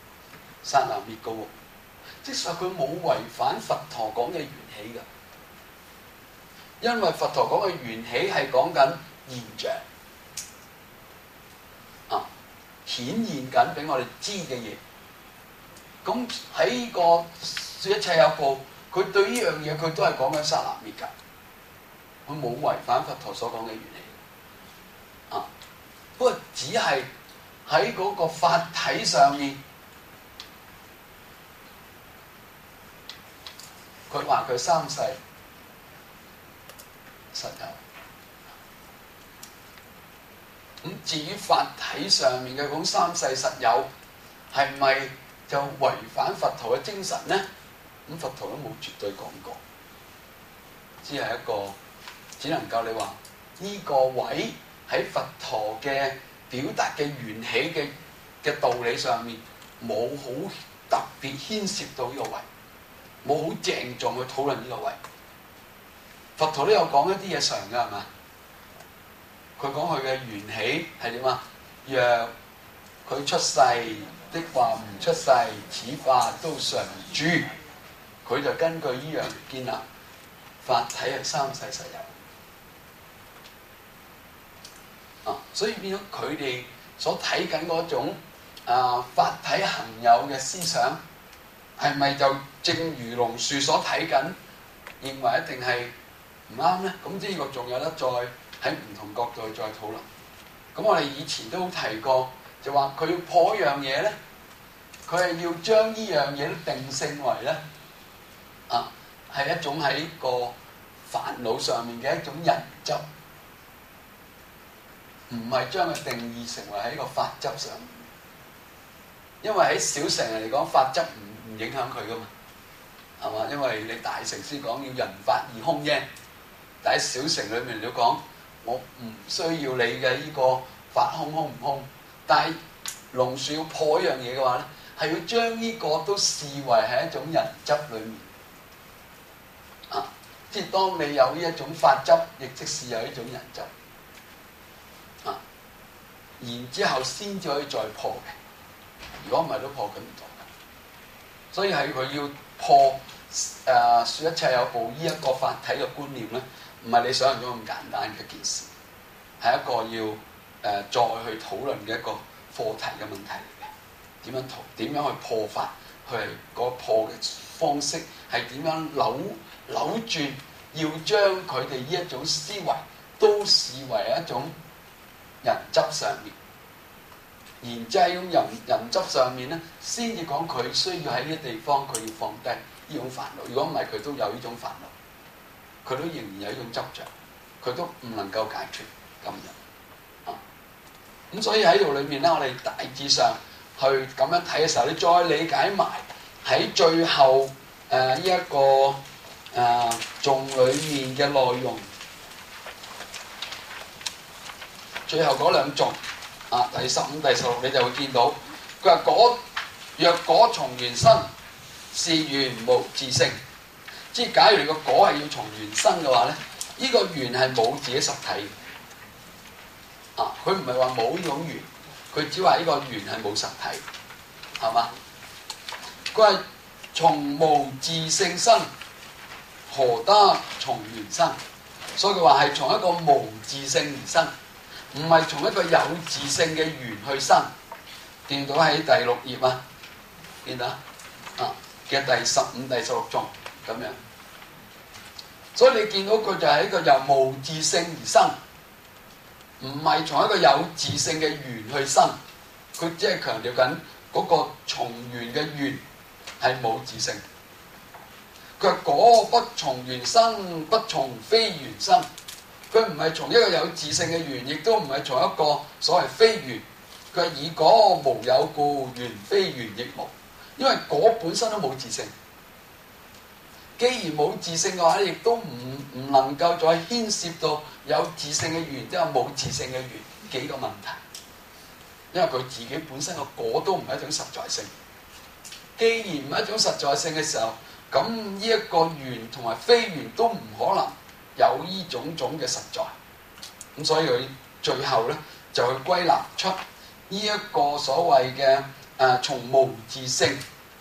剎那滅嘅喎，即係話佢冇違反佛陀講嘅緣起㗎。因為佛陀講嘅緣起係講緊現象，啊，顯現緊俾我哋知嘅嘢。咁喺個說一切有部，佢對呢樣嘢佢都係講緊剎那滅㗎，佢冇違反佛陀所講嘅緣起。啊，不過只係喺嗰個法體上面，佢話佢三世實有。咁至於法體上面嘅講三世實有，係咪就違反佛陀嘅精神呢？咁佛陀都冇絕對講過，只係一個，只能夠你話呢個位喺佛陀嘅表達嘅緣起嘅嘅道理上面，冇好特別牽涉到呢個位，冇好鄭重去討論呢個位。佛陀都有講一啲嘢常㗎，係嘛？佢講佢嘅緣起係點啊？若佢出世的話，唔出世，此法都常住。佢就根據呢樣建立法體係三世實有。啊，所以變咗佢哋所睇緊嗰種啊法體行有嘅思想，係咪就正如龍樹所睇緊，認為一定係唔啱咧？咁呢個仲有得再喺唔同角度去再討論。咁我哋以前都提過，就話佢要破一樣嘢咧，佢係要將呢樣嘢都定性為咧，啊係一種喺個煩惱上面嘅一種人執，唔係將佢定義成為喺個法執上面。因為喺小乘人嚟講，法執唔唔影響佢噶嘛，係嘛？因為你大乘先講要人法二空啫，但喺小乘裏面你講，我唔需要你嘅呢個法空空唔空。但係龍樹要破一樣嘢嘅話咧，係要將呢個都視為係一種人執裏面，啊，即係當你有呢一種法執，亦即是有呢種人執，啊，然之後先至可以再破嘅。如果唔係都破緊唔到嘅，所以係佢要破誒說一切有部呢一個法體嘅觀念咧，唔係你想象中咁簡單嘅一件事，係一個要誒、呃、再去討論嘅一個課題嘅問題嚟嘅。點樣圖點樣去破法？佢係個破嘅方式係點樣扭扭轉？要將佢哋呢一種思維都視為一種人執上面。然之後喺種人人執上面咧，先至講佢需要喺呢啲地方佢要放低呢種煩惱。如果唔係，佢都有呢種煩惱，佢都仍然有呢種執着，佢都唔能夠解決咁樣。啊，咁所以喺度裏面咧，我哋大致上去咁樣睇嘅時候，你再理解埋喺最後誒呢一個誒頌裏面嘅內容，最後嗰兩頌。啊，第十五、第十六你就會見到，佢話果若果從緣生，是緣無自性。即係假如你個果係要從緣生嘅話咧，呢、這個緣係冇自己實體。啊，佢唔係話冇呢種緣，佢只話呢個緣係冇實體，係嘛？佢係從無自性生，何得從緣生？所以佢話係從一個無自性而生。唔係從一個有自性嘅緣去生，見到喺第六頁啊，見到啊嘅第十五、第十六頌咁樣，所以你見到佢就係一個由無自性而生，唔係從一個有自性嘅緣去生，佢只係強調緊嗰個從緣嘅緣係冇自性。佢話果不從緣生，不從非緣生。佢唔係從一個有自性嘅緣，亦都唔係從一個所謂非緣。佢係以果無有故，緣非緣亦無。因為果本身都冇自性，既然冇自性嘅話，亦都唔唔能夠再牽涉到有自性嘅緣，即係冇自性嘅緣幾個問題。因為佢自己本身個果都唔係一種實在性。既然唔係一種實在性嘅時候，咁呢一個緣同埋非緣都唔可能有呢種種嘅實在，咁所以佢最後咧就去歸納出呢一個所謂嘅誒從無自性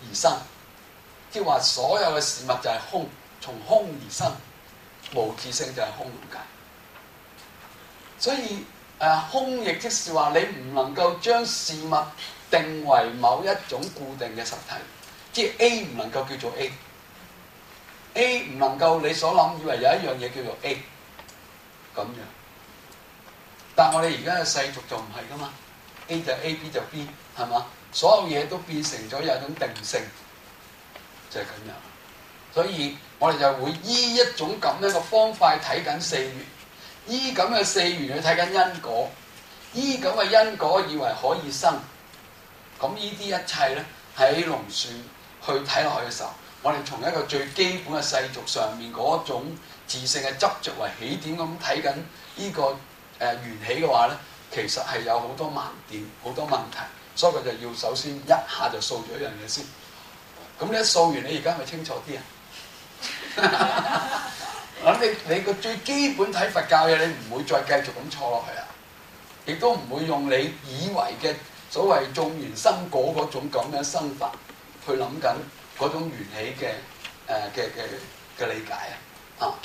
而生，即係話所有嘅事物就係空，從空而生，無自性就係空咁解。所以誒、呃、空亦即是話你唔能夠將事物定為某一種固定嘅實體，即係 A 唔能夠叫做 A，A 唔能夠你所諗以為有一樣嘢叫做 A 咁樣。但我哋而家嘅世俗就唔係噶嘛 ，A 就 A，B 就 B， 係嘛？所有嘢都變成咗有一種定性，就係、是、咁樣。所以我哋就會依一種咁樣嘅方法睇緊四緣，依咁嘅四緣去睇緊因果，依咁嘅因果以為可以生。咁呢啲一切咧喺龍樹去睇落去嘅時候，我哋從一個最基本嘅世俗上面嗰種自性嘅執着為起點咁睇緊呢個誒緣起嘅話咧，其實係有好多盲點、好多問題，所以佢就要首先一下就掃咗一樣嘢先。咁你一掃完，你而家咪清楚啲啊？咁你你個最基本睇佛教嘢，你唔會再繼續咁錯落去啊！亦都唔會用你以為嘅所謂種緣生果嗰種咁樣生法去諗緊嗰種緣起嘅誒嘅嘅嘅理解啊！啊，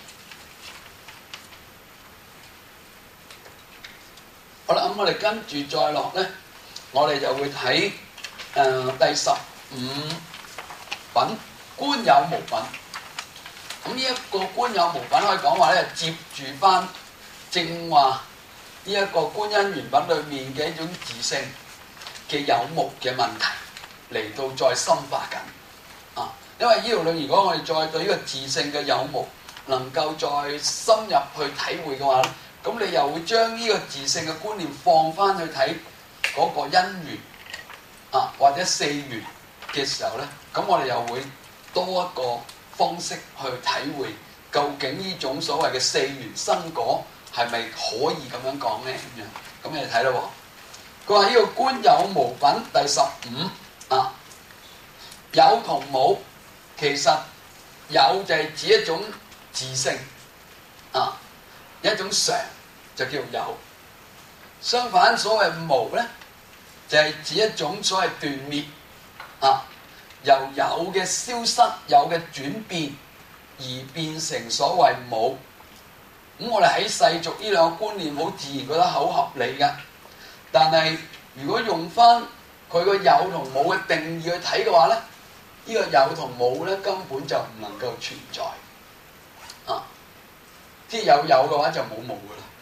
好啦，咁我哋跟住再落咧，我哋就會睇誒、呃、第十五品觀有無品。咁呢一個觀有無品可以講話咧，接住翻正話呢一個觀因緣品裏面嘅一種自性嘅有無嘅問題嚟到再深化緊啊！因為呢度裏，如果我哋再對呢個自性嘅有無能夠再深入去體會嘅話咧，咁你又會將呢個自性嘅觀念放翻去睇嗰個因緣啊，或者四緣嘅時候咧，咁我哋又會多一個方式去體會究竟呢種所謂嘅四緣生果係咪可以咁樣講咧？咁樣咁你睇咯喎，佢話呢個觀有無品第十五啊，有同無，其實有就係指一種自性啊，一種常就叫有。相反，所謂無咧，就係指一種所謂斷滅啊。由有嘅消失、有嘅轉變而變成所謂冇，咁我哋喺世俗呢兩個觀念好自然覺得好合理嘅。但係如果用翻佢個有同冇嘅定義去睇嘅話咧，呢、這個有同冇咧根本就唔能夠存在啊！即係有有嘅話就冇冇噶啦。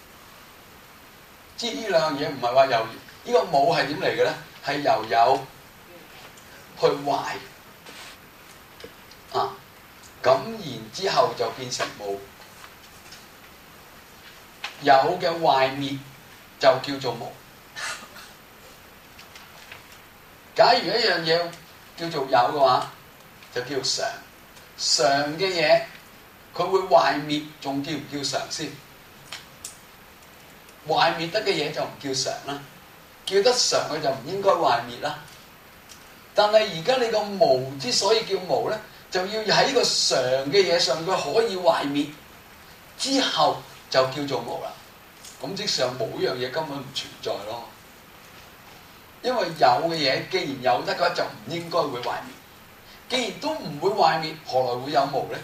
即係呢兩樣嘢唔係話由呢、這個冇係點嚟嘅咧？係由有去壞啊，咁然之後就變成冇，有嘅壞滅就叫做無。假如一樣嘢叫做有嘅話，就叫常。常嘅嘢佢會壞滅，仲叫唔叫常先？壞滅得嘅嘢就唔叫常啦，叫得常佢就唔應該壞滅啦。但係而家你個無之所以叫無咧，就要喺呢個常嘅嘢上，佢可以壞滅之後就叫做無啦。咁即上冇一樣嘢根本唔存在咯。因為有嘅嘢既然有得嘅話，就唔應該會壞滅。既然都唔會壞滅，何來會有無咧？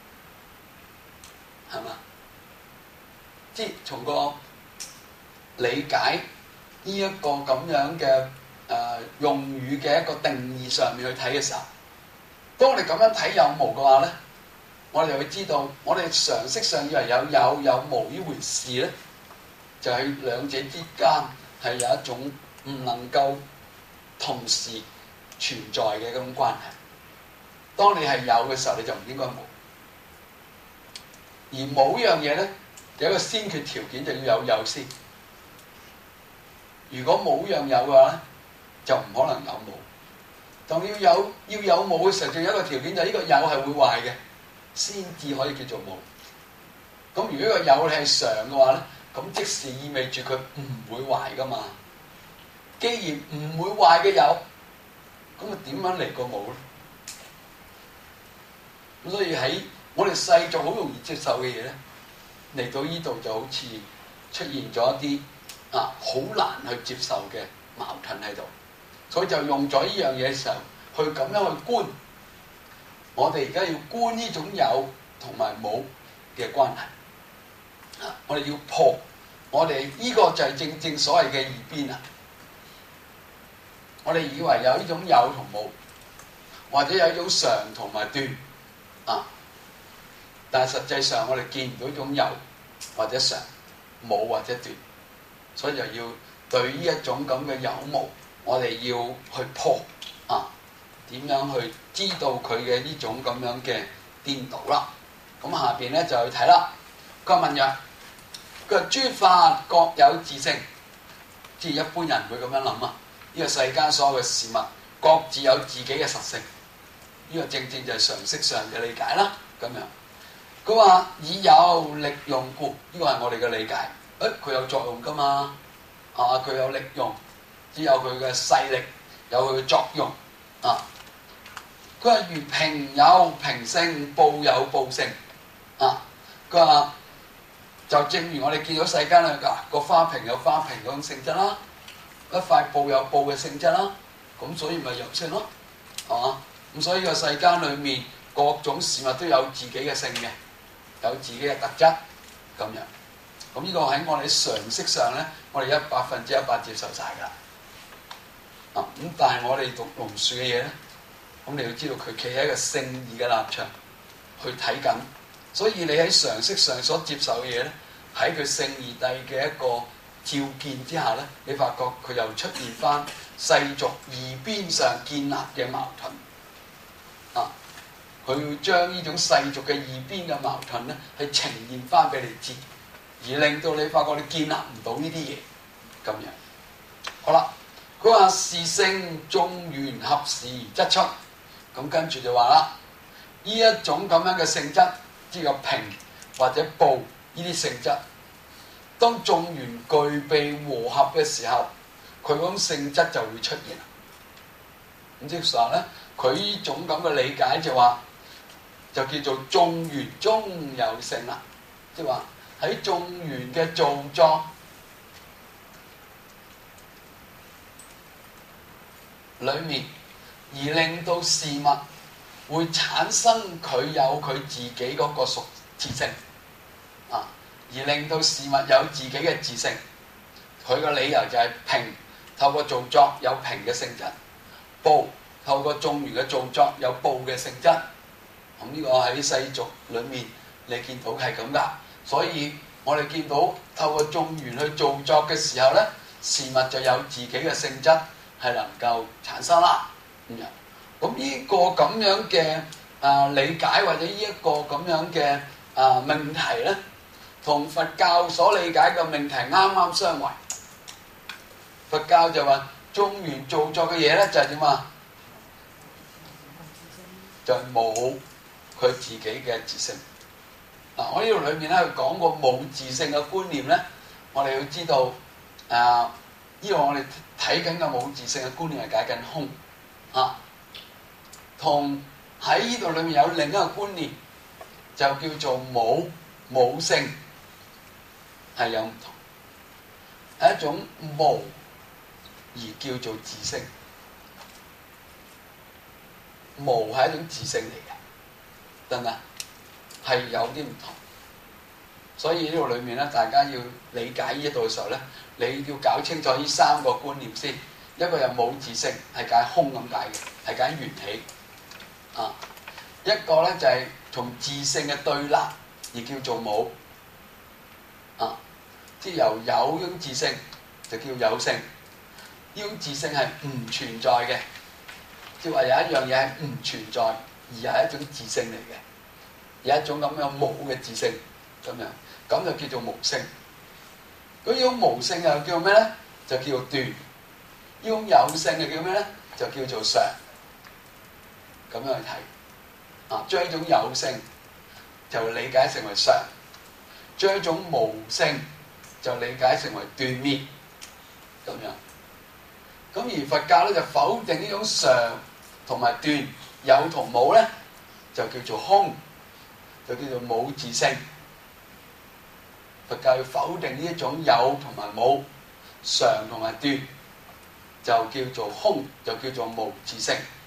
係嘛？即係從個理解呢一個咁樣嘅誒、呃、用語嘅一個定義上面去睇嘅時候，當你咁樣睇有無嘅話咧，我哋就會知道，我哋常識上以為有有有無呢回事咧，就喺兩者之間係有一種唔能夠同時存在嘅嗰種關係。當你係有嘅時候，你就唔應該無。而冇一樣嘢咧，有一個先決條件就要有有先。如果冇樣有嘅話咧，就唔可能有冇。仲要有要有冇嘅時候，仲有一個條件就係呢個有係會壞嘅，先至可以叫做冇。咁如果個有你係常嘅話咧，咁即是意味住佢唔會壞噶嘛。既然唔會壞嘅有，咁啊點樣嚟個冇咧？咁所以喺我哋世俗好容易接受嘅嘢咧，嚟到呢度就好似出現咗一啲啊好難去接受嘅矛盾喺度，所以就用咗呢樣嘢嘅時候去咁樣去觀。我哋而家要觀呢種有同埋冇嘅關係。啊，我哋要破，我哋呢個就係正正所謂嘅二邊啊！我哋以為有呢種有同冇，或者有一種常同埋斷啊，但係實際上我哋見唔到呢種有或者常，冇或者斷，所以就要對呢一種咁嘅有無，我哋要去破啊，點樣去知道佢嘅呢種咁樣嘅顛倒啦？咁下邊咧就去睇啦。佢問曰：佢話諸法各有自性，即係一般人會咁樣諗啊。呢個世間所有嘅事物各自有自己嘅實性，呢個正正就係常識上嘅理解啦。咁樣佢話以有力用故，呢個係我哋嘅理解。誒，佢有作用㗎嘛？啊，佢有力用，只有佢嘅勢力，有佢嘅作用啊。佢話如平有平性，報有報性啊。佢話就正如我哋見到世間啊，個花瓶有花瓶嗰種性質啦。一塊布有布嘅性質啦，咁所以咪有性咯，係嘛？咁所以個世間裏面各種事物都有自己嘅性嘅，有自己嘅特質咁樣。咁呢個喺我哋常識上咧，我哋一百分之一百接受晒㗎啦。啊，咁但係我哋讀龍樹嘅嘢咧，咁你要知道佢企喺一個聖義嘅立場去睇緊，所以你喺常識上所接受嘅嘢咧，喺佢聖義帝嘅一個照見之下咧，你發覺佢又出現翻世俗二邊上建立嘅矛盾啊！佢要將呢種世俗嘅二邊嘅矛盾咧，係呈現翻俾你知，而令到你發覺你建立唔到呢啲嘢咁樣。好啦，佢話是性眾緣合時則出，咁跟住就話啦，呢一種咁樣嘅性質，即係平或者報呢啲性質。當眾緣具備和合嘅時候，佢嗰種性質就會出現。咁即係話咧，佢呢種咁嘅理解就話，就叫做眾緣中有性啦。即係話喺眾緣嘅造作裏面，而令到事物會產生佢有佢自己嗰個屬自性啊。而令到事物有自己嘅自性，佢個理由就係平透過造作有平嘅性質，報透過眾緣嘅造作有報嘅性質。咁呢個喺世俗裏面你見到係咁噶，所以我哋見到透過眾緣去造作嘅時候咧，事物就有自己嘅性質係能夠產生啦。咁樣，咁呢個咁樣嘅啊理解或者呢一個咁樣嘅啊命題咧，同佛教所理解嘅命題啱啱相違。佛教就話眾緣造作嘅嘢咧就係點啊？就係冇佢自己嘅自性。嗱、啊，我呢度裏面咧講過冇自性嘅觀念咧，我哋要知道啊，呢個我哋睇緊嘅冇自性嘅觀念係解緊空啊，同喺呢度裏面有另一個觀念就叫做冇冇性。係有唔同，係一種無而叫做自性，無係一種自性嚟嘅，得唔得？係有啲唔同，所以呢度裏面咧，大家要理解呢一度嘅時候咧，你要搞清楚呢三個觀念先。一個有冇自性，係解空咁解嘅，係解緣起啊；一個咧就係、是、從自性嘅對立而叫做冇。啊！即係由有呢種自性就叫有性，呢種自性係唔存在嘅，即係話有一樣嘢係唔存在，而係一種自性嚟嘅，有一種咁樣冇嘅自性咁樣，咁就叫做無性。咁呢種無性又叫咩咧？就叫做斷。呢種有性又叫咩咧？就叫做常。咁樣去睇啊，將呢種有性就理解成為常。將一種無性就理解成為斷滅咁樣，咁而佛教咧就否定呢種常同埋斷，有同冇咧就叫做空，就叫做冇自性。佛教要否定呢一種有同埋冇，常同埋斷，就叫做空，就叫做無自性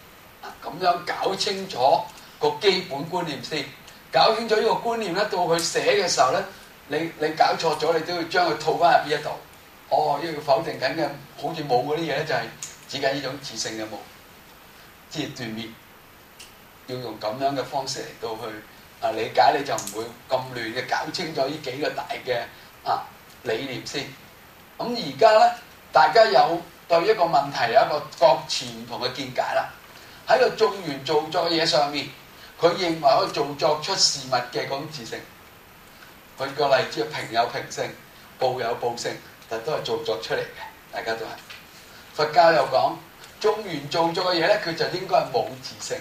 咁樣搞清楚個基本觀念先，搞清楚呢個觀念咧，到佢寫嘅時候咧，你你搞錯咗，你都要將佢套翻入呢一度。哦，呢個否定緊嘅，好似冇嗰啲嘢咧，就係指緊呢種自性嘅冇，即係斷滅。要用咁樣嘅方式嚟到去啊理解，你就唔會咁亂嘅，搞清楚呢幾個大嘅啊理念先。咁而家咧，大家有對一個問題有一個各持唔同嘅見解啦。喺個眾緣造作嘅嘢上面，佢認為可以造作出事物嘅嗰種自性。舉個例子，平有平性，報有報性，但都係造作出嚟嘅，大家都係。佛教又講眾緣造作嘅嘢咧，佢就應該係冇自性。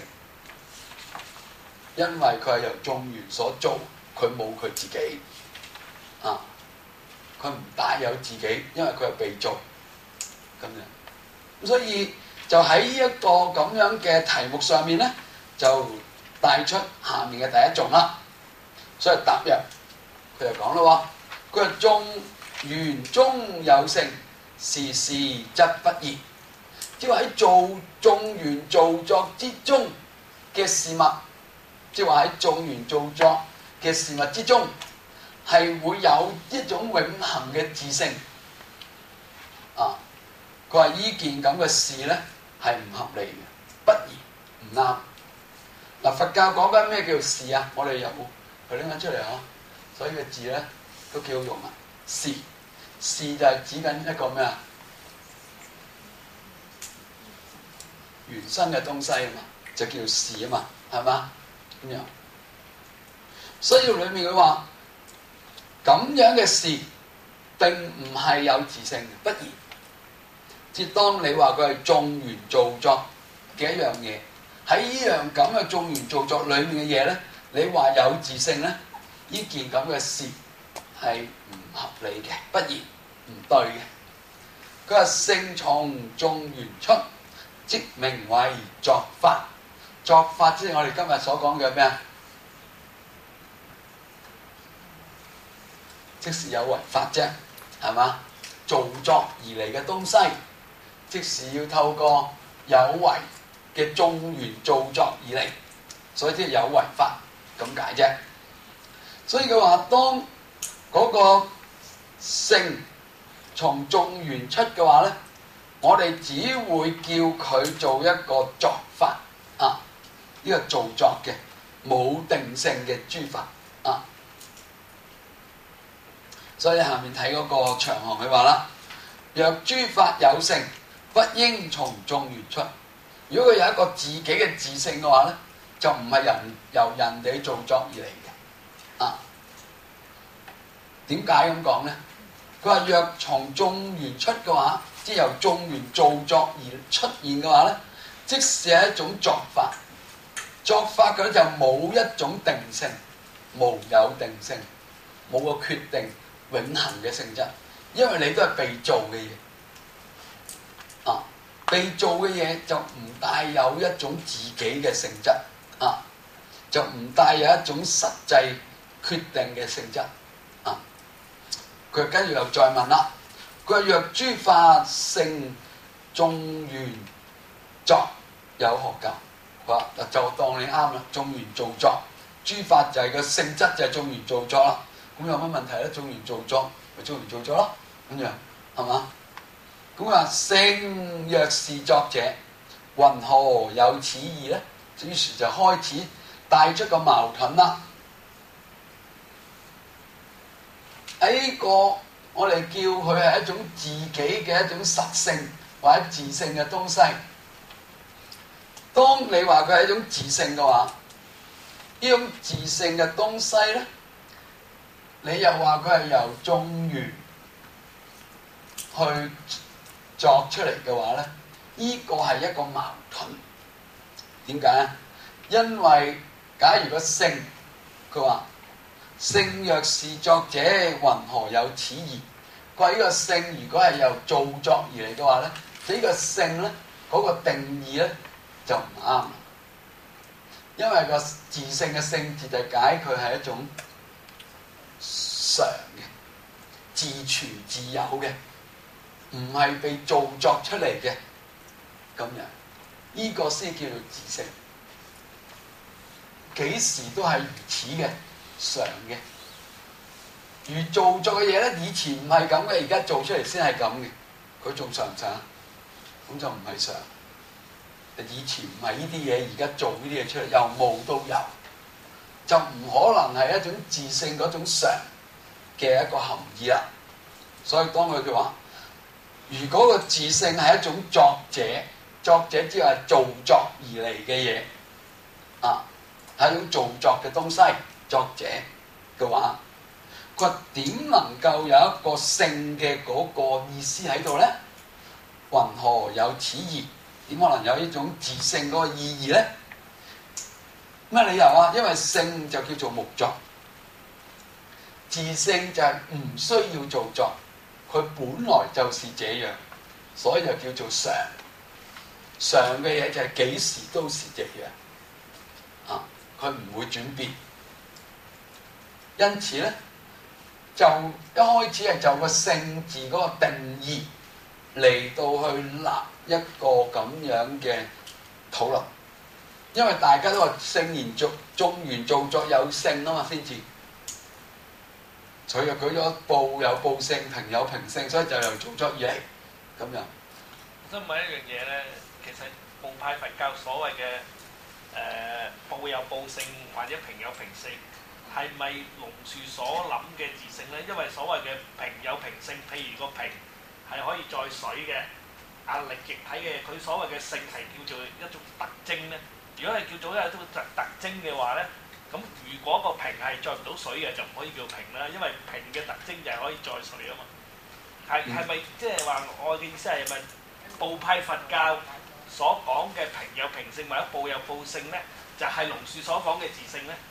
因為佢係由眾緣所做，佢冇佢自己，啊，佢唔帶有自己，因為佢係被造，咁樣。咁所以就喺呢一個咁樣嘅題目上面咧，就帶出下面嘅第一種啦。所以踏入佢就講啦喎，佢話眾緣中有性，是事則不異，即係話喺做眾緣造作之中嘅事物。即係話喺眾緣造作嘅事物之中，係會有一種永恆嘅自性。啊，佢話依件咁嘅事咧係唔合理嘅，不義，唔啱。嗱，佛教講緊咩叫事啊？我哋有佢拎緊出嚟嗬，所以個字咧都幾好用啊。事，事就係指緊一個咩啊？原生嘅東西啊嘛，就叫事啊嘛，係嘛？咁樣，所以裏面佢話咁樣嘅事並唔係有自性嘅，不然。即係當你話佢係眾緣造作嘅一樣嘢，喺呢樣咁嘅眾緣造作裏面嘅嘢咧，你話有自性咧，呢件咁嘅事係唔合理嘅，不然，唔對嘅。佢話性從眾緣出，即名為作法。作法即係我哋今日所講嘅咩啊？即是有為法啫，係嘛？造作而嚟嘅東西，即是要透過有為嘅眾緣造作而嚟，所以即係有為法咁解啫。所以佢話當嗰個性從眾緣出嘅話咧，我哋只會叫佢做一個作法啊。呢個造作嘅冇定性嘅諸法啊，所以下面睇嗰個長行佢話啦：若諸法有性，不應從眾緣出。如果佢有一個自己嘅自性嘅話咧，就唔係人由人哋造作而嚟嘅啊。點解咁講咧？佢話若從眾緣出嘅話，即係由眾緣造作而出現嘅話咧，即使係一種作法。作法佢就冇一種定性，無有定性，冇個決定永恆嘅性質，因為你都係被造嘅嘢，啊，被造嘅嘢就唔帶有一種自己嘅性質，啊，就唔帶有一種實際決定嘅性質，啊，佢跟住又再問啦，佢話若諸法性眾緣作，有何教？話就當你啱啦，眾緣造作，諸法就係個性質就係眾緣造作啦。咁有乜問題咧？眾緣造作咪眾緣造作咯，咁樣係嘛？咁話性若是作者，云何有此義咧？於是就開始帶出個矛盾啦。呢個我哋叫佢係一種自己嘅一種實性或者自性嘅東西。當你話佢係一種自性嘅話，呢種自性嘅東西咧，你又話佢係由眾緣去作出嚟嘅話咧，呢個係一個矛盾。點解啊？因為假如個性，佢話性若是作者，云何有此義？佢話呢個性如果係由造作而嚟嘅話咧，呢個性咧嗰個定義咧就唔啱，因為個自性嘅性字就解佢係一種常嘅、自存自有嘅，唔係被造作出嚟嘅咁樣。 呢、個先叫做自性。幾時都係如此嘅，常嘅。而做作嘅嘢咧，以前唔係咁嘅，而家做出嚟先係咁嘅。佢仲常唔常？咁就唔係常。以前唔係呢啲嘢，而家做呢啲嘢出嚟，由無到有，就唔可能係一種自性嗰種常嘅一個含義啦。所以當佢嘅話，如果個自性係一種作者，作者之後係造作而嚟嘅嘢，啊，係一種造作嘅東西，作者嘅話，佢點能夠有一個性嘅嗰個意思喺度咧？云何有此義？點可能有呢種自性嗰個意義咧？咩理由啊？因為性就叫做無作，自性就係唔需要做作，佢本來就是這樣，所以就叫做常。常嘅嘢就係幾時都是這樣，啊，佢唔會轉變。因此咧，就一開始係就個性字嗰個定義嚟到去立一個咁樣嘅討論，因為大家都話聖言做眾緣造作有性啊嘛，先至佢又舉咗報有報性，平有平性，所以就由造作而嚟咁樣。 我想問一樣嘢咧，其實部派佛教所謂嘅誒報有報性或者平有平性，係咪龍樹所諗嘅自性咧？因為所謂嘅平有平性，譬如個平係可以載水嘅。壓力極體嘅，佢所謂嘅性係叫做一種特徵咧。如果係叫做一種特特徵嘅話咧，咁如果個瓶係載唔到水嘅，就唔可以叫瓶啦。因為瓶嘅特徵就係可以載水啊嘛。係係咪即係話我嘅意思係咪部派佛教所講嘅平有平性或者報有報性咧，就係、是、龍樹所講嘅自性咧？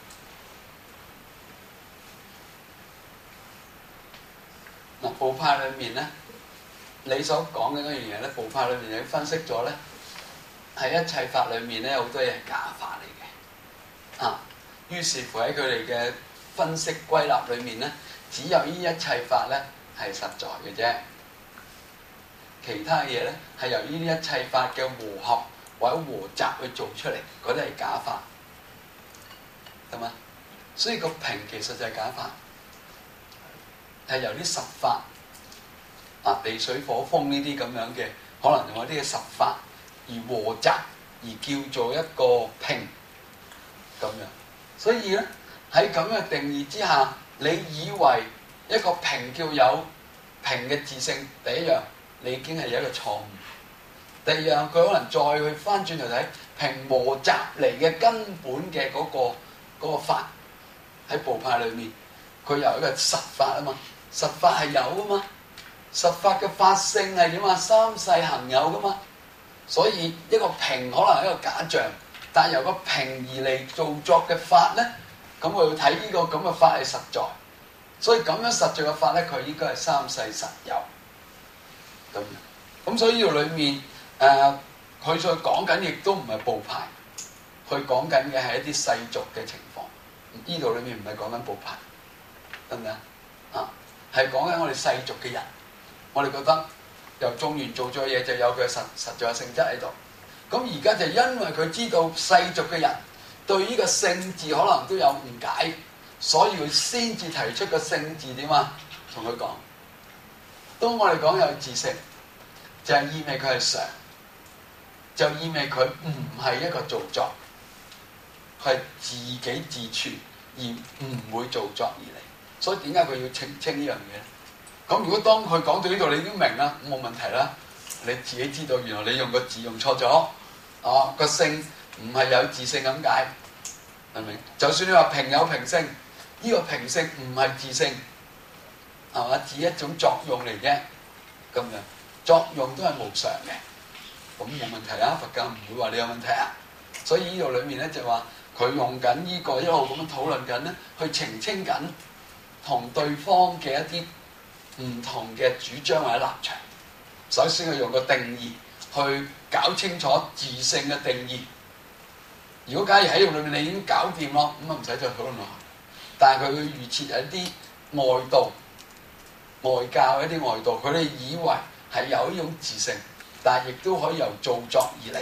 嗱，部派裏面咧。你所講嘅嗰樣嘢咧，部派裏面你分析咗咧，喺一切法裏面咧，好多嘢係假法嚟嘅，啊，於是乎喺佢哋嘅分析歸納裏面咧，只有呢一切法咧係實在嘅啫，其他嘢咧係由呢一切法嘅和合或者和集去做出嚟，嗰啲係假法，係嘛？所以個瓶其實就係假法，係由啲實法。啊！地水火風呢啲咁樣嘅，可能用一啲嘅實法而和集，而叫做一個瓶咁樣。所以咧喺咁嘅定義之下，你以為一個瓶叫有瓶嘅自性，第一樣你已經係有一個錯誤。第二樣佢可能再去翻轉頭睇瓶和集嚟嘅根本嘅嗰、嗰個嗰個法喺部派裏面，佢有一個實法啊嘛，實法係有啊嘛。實法嘅法性係點啊？三世恆有噶嘛，所以一個瓶可能係一個假象，但係由個瓶而嚟造作嘅法咧，咁我要睇呢個咁嘅法係實在，所以咁樣實在嘅法咧，佢應該係三世實有咁樣。咁所以呢度裏面誒，佢再講緊亦都唔係部派，佢講緊嘅係一啲世俗嘅情況。呢度裏面唔係講緊部派，得唔得啊？係講緊我哋世俗嘅人。我哋覺得由眾緣做咗嘢就有佢嘅實實在嘅性質喺度。咁而家就因為佢知道世俗嘅人對呢個性字可能都有誤解，所以佢先至提出個性字點啊？同佢講，當我哋講有自性，就係意味佢係常，就意味佢唔係一個造作，佢係自己自存而唔會造作而嚟。所以點解佢要澄清呢樣嘢咧？咁如果當佢講到呢度，你已經明啦，咁冇問題啦。你自己知道原來你用個字用錯咗，哦、啊、個性唔係有自性咁解，明唔明？就算你話平有平性，呢、這個平性唔係自性，係嘛？只一種作用嚟啫，咁樣作用都係無常嘅，咁冇問題啊。佛教唔會話你有問題啊。所以呢度裡面咧就話佢用緊呢、這個一路咁樣討論緊咧，去澄清緊同對方嘅一啲唔同嘅主張或者立場，首先佢用個定義去搞清楚自性嘅定義。如果假如喺用裏面你已經搞掂咯，咁啊唔使再討論落去。但係佢會預設一啲外道、外教一啲外道，佢哋以為係有呢種自性，但係亦都可以由造作而嚟。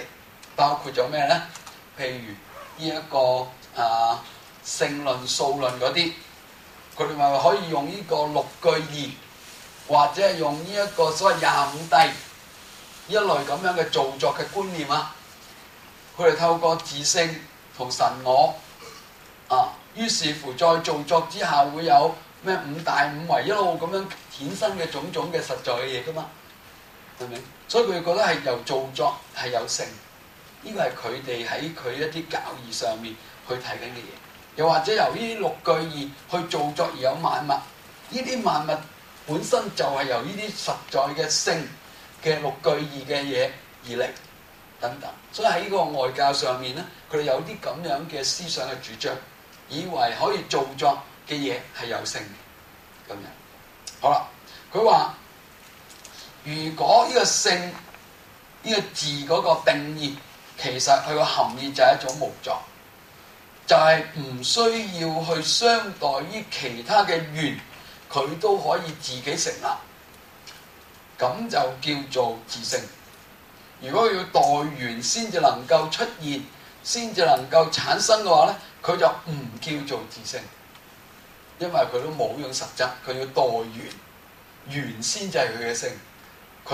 包括咗咩咧？譬如呢、這、一個啊性論、數論嗰啲，佢哋咪可以用呢個六句義，或者係用呢一個所謂廿五諦一類咁樣嘅造作嘅觀念啊。佢哋透過自性同神我啊，於是乎再造作之下會有咩五大五唯一路咁樣衍生嘅種種嘅實在嘅嘢噶嘛，係咪？所以佢哋覺得係由造作係有性，呢個係佢哋喺佢一啲教義上面去睇緊嘅嘢。又或者由呢六句義去造作而有萬物，呢啲萬物本身就係由呢啲實在嘅性嘅六句義嘅嘢而嚟。等等，所以喺呢個外教上面咧，佢哋有啲咁樣嘅思想嘅主張，以為可以造作嘅嘢係有性嘅咁樣。好啦，佢話如果呢個性呢、呢個字嗰個定義，其實佢個含義就係一種無作，就係、是、唔需要去相待於其他嘅緣，佢都可以自己成立，咁就叫做自性。如果佢要待緣先至能夠出現，先至能夠產生嘅話咧，佢就唔叫做自性，因為佢都冇用實質，佢要待緣，緣先至係佢嘅性。佢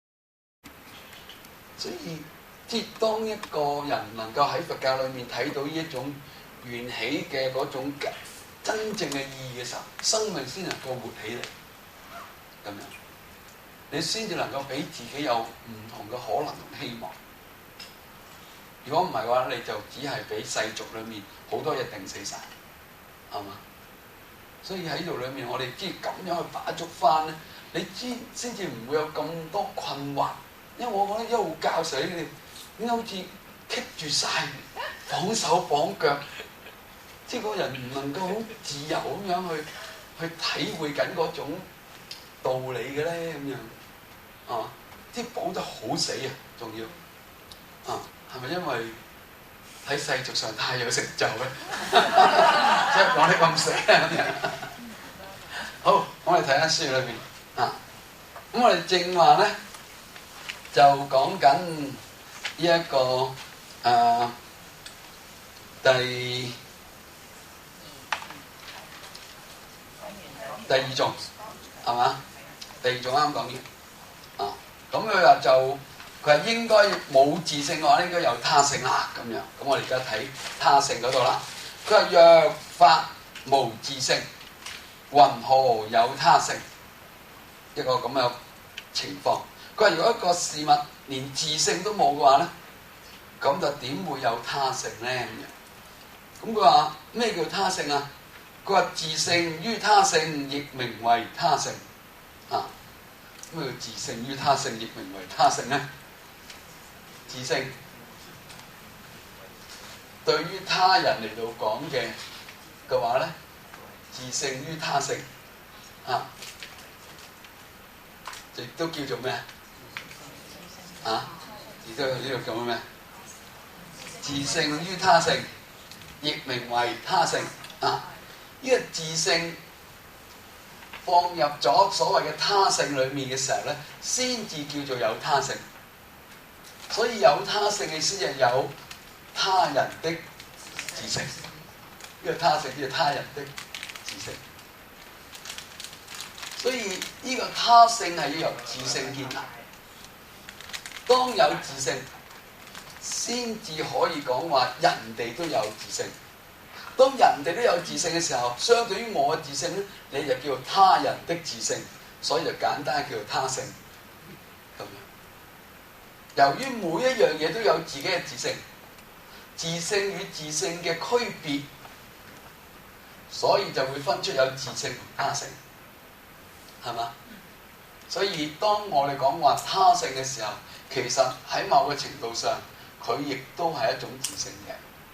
所以即係當一個人能夠喺佛教裏面睇到呢一種緣起嘅嗰種真正嘅意義嘅時候，生命先能夠活起嚟，咁樣。你先至能夠俾自己有唔同嘅可能同希望。如果唔係嘅話，你就只係俾世俗裏面好多嘢定死晒，係嘛？所以喺度裏面，我哋知咁樣去把捉翻咧，你知先至唔會有咁多困惑。因為我覺得一路教死你哋，點解好似棘住晒，綁手綁腳，即係個人唔能夠好自由咁樣去去體會緊嗰種道理嘅咧，咁樣。啊！即係綁得好死啊，仲要啊，係咪因為喺世俗上太有成就咧？即係綁得咁死啊！咁樣好，我哋睇下書裏邊啊。咁我哋正話咧就講緊呢一個啊第第二種係嘛？第二種啱講完。啊，咁佢話就佢話應該冇自性嘅話，應該有他性啦咁樣。咁我哋而家睇他性嗰度啦。佢話若法無自性，云何有他性？一個咁嘅情況。佢話如果一個事物連自性都冇嘅話咧，咁就點會有他性咧？咁樣。咁佢話咩叫他性啊？佢話自性於他性，亦名為他性。啊。咩叫自性於他性，亦名為他性咧？自性對於他人嚟到講嘅嘅話咧，自性於他性啊，亦都叫做咩啊？亦都呢度叫咩？自性於他性，亦名為他性啊！呢、這個自性放入咗所謂嘅他性裏面嘅時候咧，先至叫做有他性。所以有他性嘅意思係有他人的自性。呢、這個他性叫他人的自性。所以呢個他性係要由自性建立。當有自性，先至可以講話人哋都有自性。當人哋都有自性嘅時候，相對於我嘅自性咧，你就叫做他人的自性，所以就簡單叫做他性咁樣。由於每一樣嘢都有自己嘅自性，自性與自性嘅區別，所以就會分出有自性同他性，係嘛？所以當我哋講話他性嘅時候，其實喺某個程度上，佢亦都係一種自性嘅。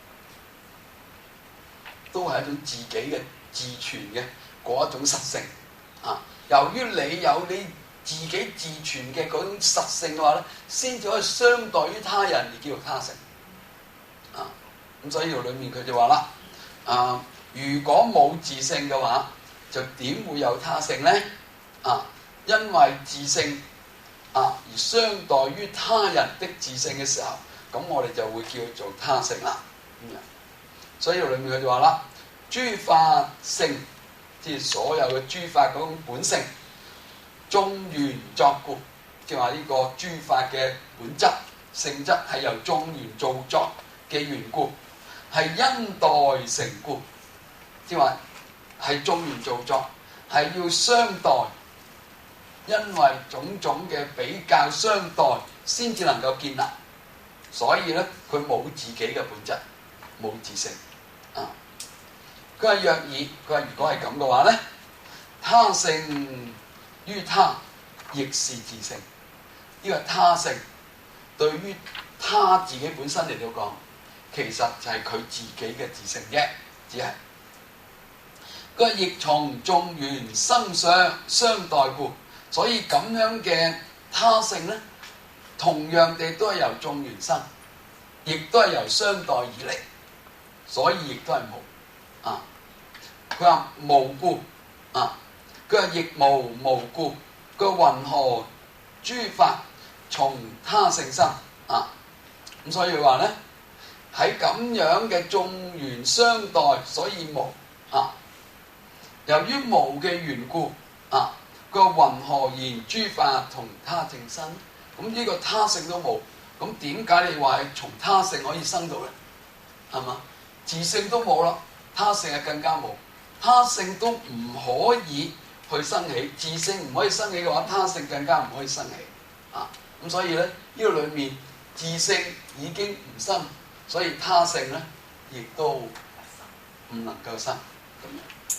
都係一種自己嘅自存嘅嗰一種實性啊！由於你有你自己自存嘅嗰種實性嘅話咧，先至可以相待於他人而叫做他性啊！咁所以呢度裡面佢就話啦啊，如果冇自性嘅話，就點會有他性咧？啊，因為自性啊而相待於他人的自性嘅時候， 咁我哋就會叫做他性啦。咁樣，所以裏面佢就話啦，諸法性，即係所有嘅諸法嗰種本性，眾緣作故，即係話呢個諸法嘅本質性質係由眾緣造作嘅緣故，係因待成故，即係話係眾緣造作，係要相待，因為種種嘅比較相待，先至能夠建立。所以咧，佢冇自己嘅本質，冇自性啊。佢話若以，佢話如果係咁嘅話咧，他性於他亦是自性。呢個他性對於他自己本身嚟到講，其實就係佢自己嘅自性啫，只係。佢話亦從眾緣生相相待故，所以咁樣嘅他性咧，同樣地都係由眾緣生，亦都係由相待而嚟，所以亦都係無啊。佢話無故啊，佢話亦無無故，佢話云何諸法從他性生啊？咁所以話咧，喺咁樣嘅眾緣相待，所以無啊。由於無嘅緣故啊，佢話云何言諸法同他性生？咁呢個他性都冇，咁點解你話係從他性可以生到咧？係嘛？自性都冇啦，他性係更加冇，他性都唔可以去生起，自性唔可以生起嘅話，他性更加唔可以生起啊！咁所以咧，呢個裏面自性已經唔生，所以他性咧亦都唔能夠生咁樣。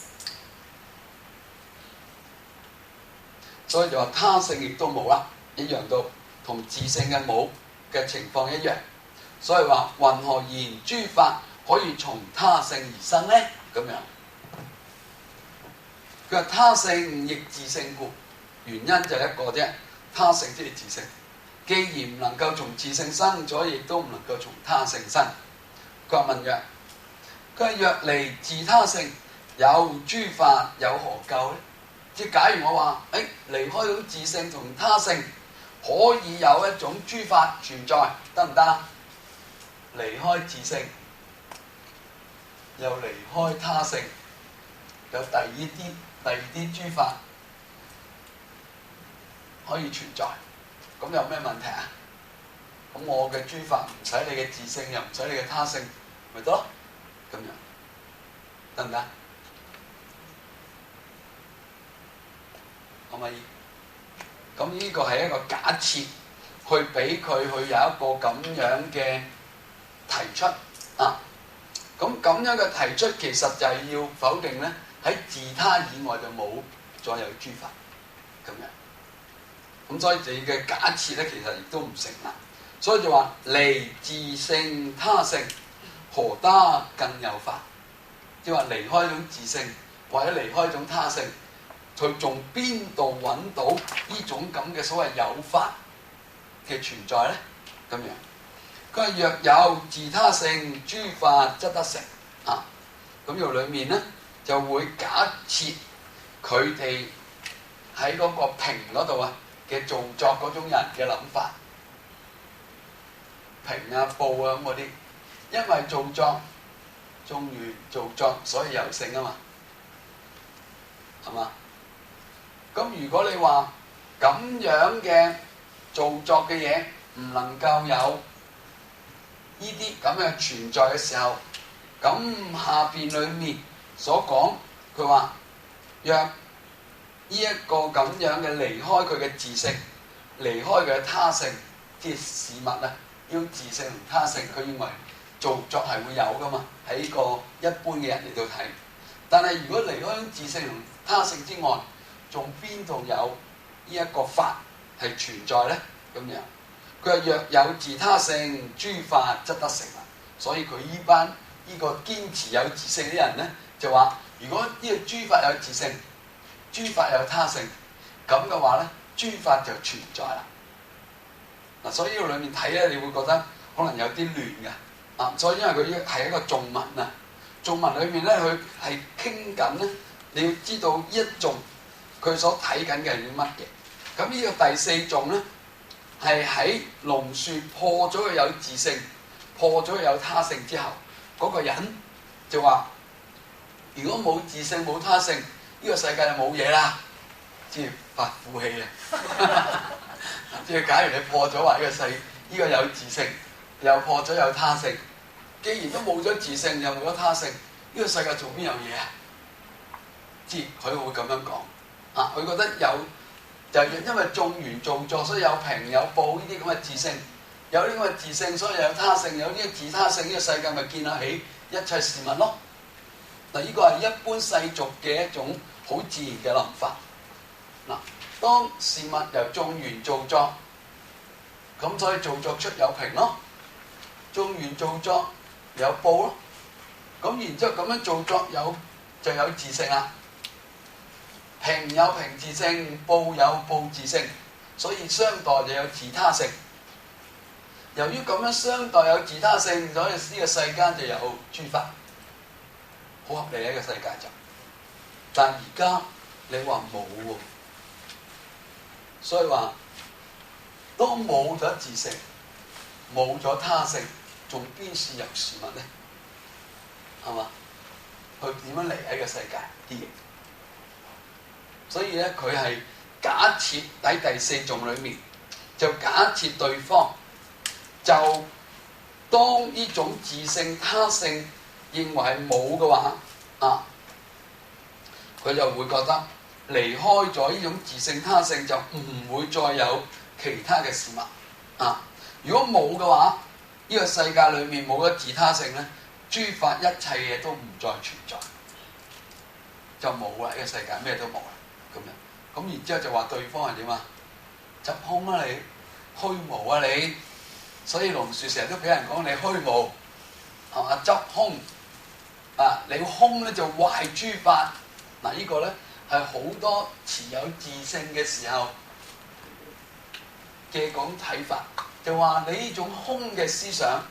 所以就話他性亦都冇啦，一樣到同自性嘅冇嘅情況一樣。所以話云何言諸法可以從他性而生咧？咁樣，佢話他性亦自性故，原因就係一個啫，他性即係自性。既然唔能夠從自性生，所以亦都唔能夠從他性生。佢話問曰：佢話若離自他性，有諸法有何救咧？即係假如我話，誒、哎、離開咗自性同他性，可以有一種諸法存在，得唔得？離開自性，又離開他性，有第二啲第二啲諸法可以存在，咁有咩問題啊？咁我嘅諸法唔使你嘅自性，又唔使你嘅他性，咪得咯？咁樣得唔得？可唔可以？咁呢個係一個假設，去俾佢去有一個咁樣嘅提出啊。咁咁樣嘅提出，其實就係要否定咧，喺自他以外就冇再有諸法咁樣。咁所以你嘅假設咧，其實亦都唔成立。所以就話離自性他性，何得更有法？即係話離開種自性，或者離開種他性。佢從邊度揾到呢種咁嘅所謂有法嘅存在咧？咁樣，佢話若有自他性，諸法則得成啊！咁由裏面咧就會假設佢哋喺嗰個瓶嗰度啊嘅造作嗰種人嘅諗法，瓶啊布啊咁嗰啲，因為造作眾緣造作，所以有性啊嘛，係嘛？咁如果你話咁樣嘅造作嘅嘢唔能夠有呢啲咁嘅存在嘅時候，咁下邊裏面所講佢話若呢一個咁樣嘅離開佢嘅自性，離開佢嘅他性，即係事物啊，要自性同他性，佢認為造作係會有噶嘛，喺個一般嘅人嚟到睇。但係如果離開自性同他性之外，仲邊度有呢一個法係存在咧？咁樣，佢話若有自他性，諸法則得成啦。所以佢依班呢個堅持有自性啲人咧，就話：如果呢個諸法有自性，諸法有他性，咁嘅話咧，諸法就存在啦。嗱，所以呢個裡面睇咧，你會覺得可能有啲亂嘅啊。所以因為佢係一個頌文啊，頌文裏面咧，佢係傾緊咧，你要知道一頌。佢所睇緊嘅係啲乜嘢？咁呢個第四頌咧， 係喺龍樹破咗佢有自性，破咗佢有他性之後，嗰、那個人就話：如果冇自性冇他性，呢、這個世界就冇嘢啦，即係發苦氣啊！即係假如你破咗話呢個世，呢、這個有自性，又破咗有他性，既然都冇咗自性，又冇咗他性，呢、這個世界仲邊有嘢啊？即係佢會咁樣講啊！佢覺得有。就因為眾緣造作，所以有平有報呢啲咁嘅自性，有呢咁嘅自性，所以有他性，有呢個自他性，呢、這個世界咪建立起一切事物咯。嗱，呢個係一般世俗嘅一種好自然嘅諗法。嗱，當事物由眾緣造作，咁所以造作出有平咯，眾緣造作有報咯，咁然之後咁樣造作有就有自性啦。平有平自性，報有報自性，所以相待就有自他性。由於咁樣相待有自他性，所以呢個世間就有諸法，好合理呢個世界就。但而家你話冇喎，所以話當冇咗自性，冇咗他性，仲邊是有事物呢？係嘛？佢點樣嚟喺個世界啲嘢？所以咧，佢係假設喺第四種裏面，就假設對方就當呢種自性他性認為係冇嘅話，啊，佢就會覺得離開咗呢種自性他性就唔會再有其他嘅事物啊。如果冇嘅話，呢、這個世界裏面冇咗自他性咧，諸法一切嘢都唔再存在，就冇啦。呢、這個世界咩都冇啦。咁樣，咁然之後就話對方係點啊？執空啊你，虛無啊你，所以龍樹成日都俾人講你虛無，係嘛？執空啊，你空咧就壞諸法。嗱、這個、呢個咧係好多持有自性嘅時候嘅講睇法，就話你呢種空嘅思想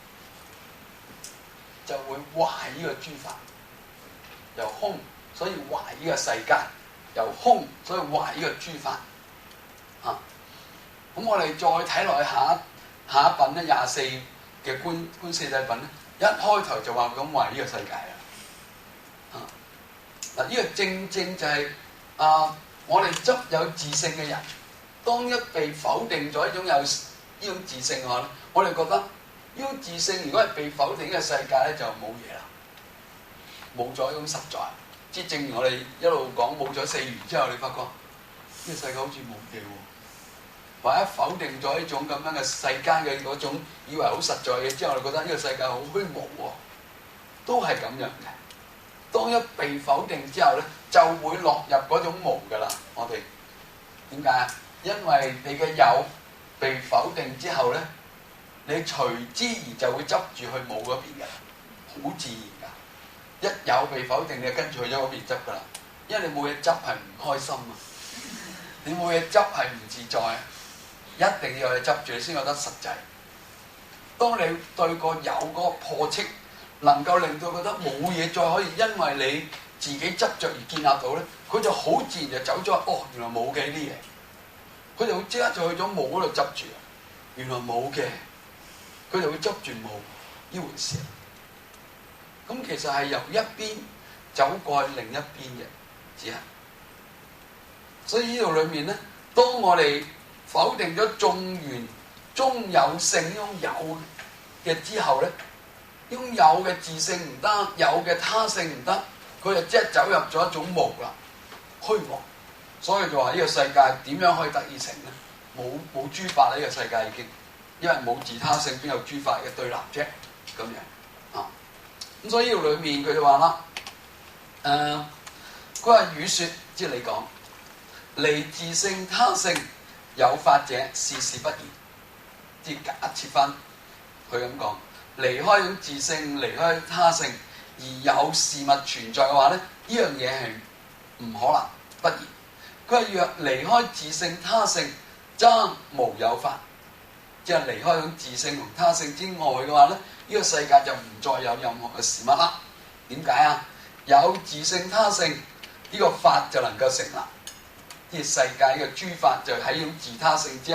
就會壞呢個諸法，由空所以壞呢個世界。由空，所以壞呢個諸法嚇。咁、啊、我哋再睇落去下一下一品咧，廿四嘅觀觀四諦品咧，一開頭就話咁壞呢個世界啦。嚇、啊、嗱，呢、這個正正就係、是、啊，我哋執有自性嘅人，當一被否定咗一種有呢種自性嘅話咧，我哋覺得呢種自性如果係被否定嘅世界咧，就冇嘢啦，冇咗一種實在。即係正如我哋一路講冇咗四緣之後，你發覺呢、這個世界好似冇嘢喎，或者否定咗一種咁樣嘅世間嘅嗰種以為好實在嘅之後，你覺得呢個世界好虛無喎，都係咁樣嘅。當一被否定之後咧，就會落入嗰種無㗎啦。我哋點解啊？因為你嘅有被否定之後咧，你隨之而就會執住去冇嗰邊嘅，好自然㗎。一有被否定，你就跟住去咗嗰邊執噶啦，因為你冇嘢執係唔開心啊，你冇嘢執係唔自在啊，一定要去執住你先覺得實際。當你對個有嗰個破斥，能夠令到覺得冇嘢再可以因為你自己執着而建立到咧，佢就好自然就走咗。哦，原來冇嘅呢啲嘢，佢就會即刻就去咗冇嗰度執住。原來冇嘅，佢就會執住冇呢回事。咁其實係由一邊走過去另一邊嘅，只係。所以呢度裏面咧，當我哋否定咗眾緣中有性呢種有嘅之後咧，呢種有嘅自性唔得，有嘅他性唔得，佢就即係走入咗一種無啦，虛無。所以就話呢個世界點樣可以得以成咧？冇冇諸法呢、呢個世界已經，因為冇自他性，邊有諸法嘅對立啫？咁樣啊。咁所以呢度裏面佢就話啦，誒、呃，佢話語説，即係你講，離自性他性有法者，事事不然。即係假設翻佢咁講，離開咗自性，離開他性，而有事物存在嘅話咧，呢樣嘢係唔可能不然。佢話若離開自性他性，則無有法。即係離開咗自性同他性之外嘅話咧，呢、這個世界就唔再有任何嘅事物啦。點解啊？有自性他性，呢、這個法就能夠成立。呢個世界嘅諸法就喺呢種自他性之下，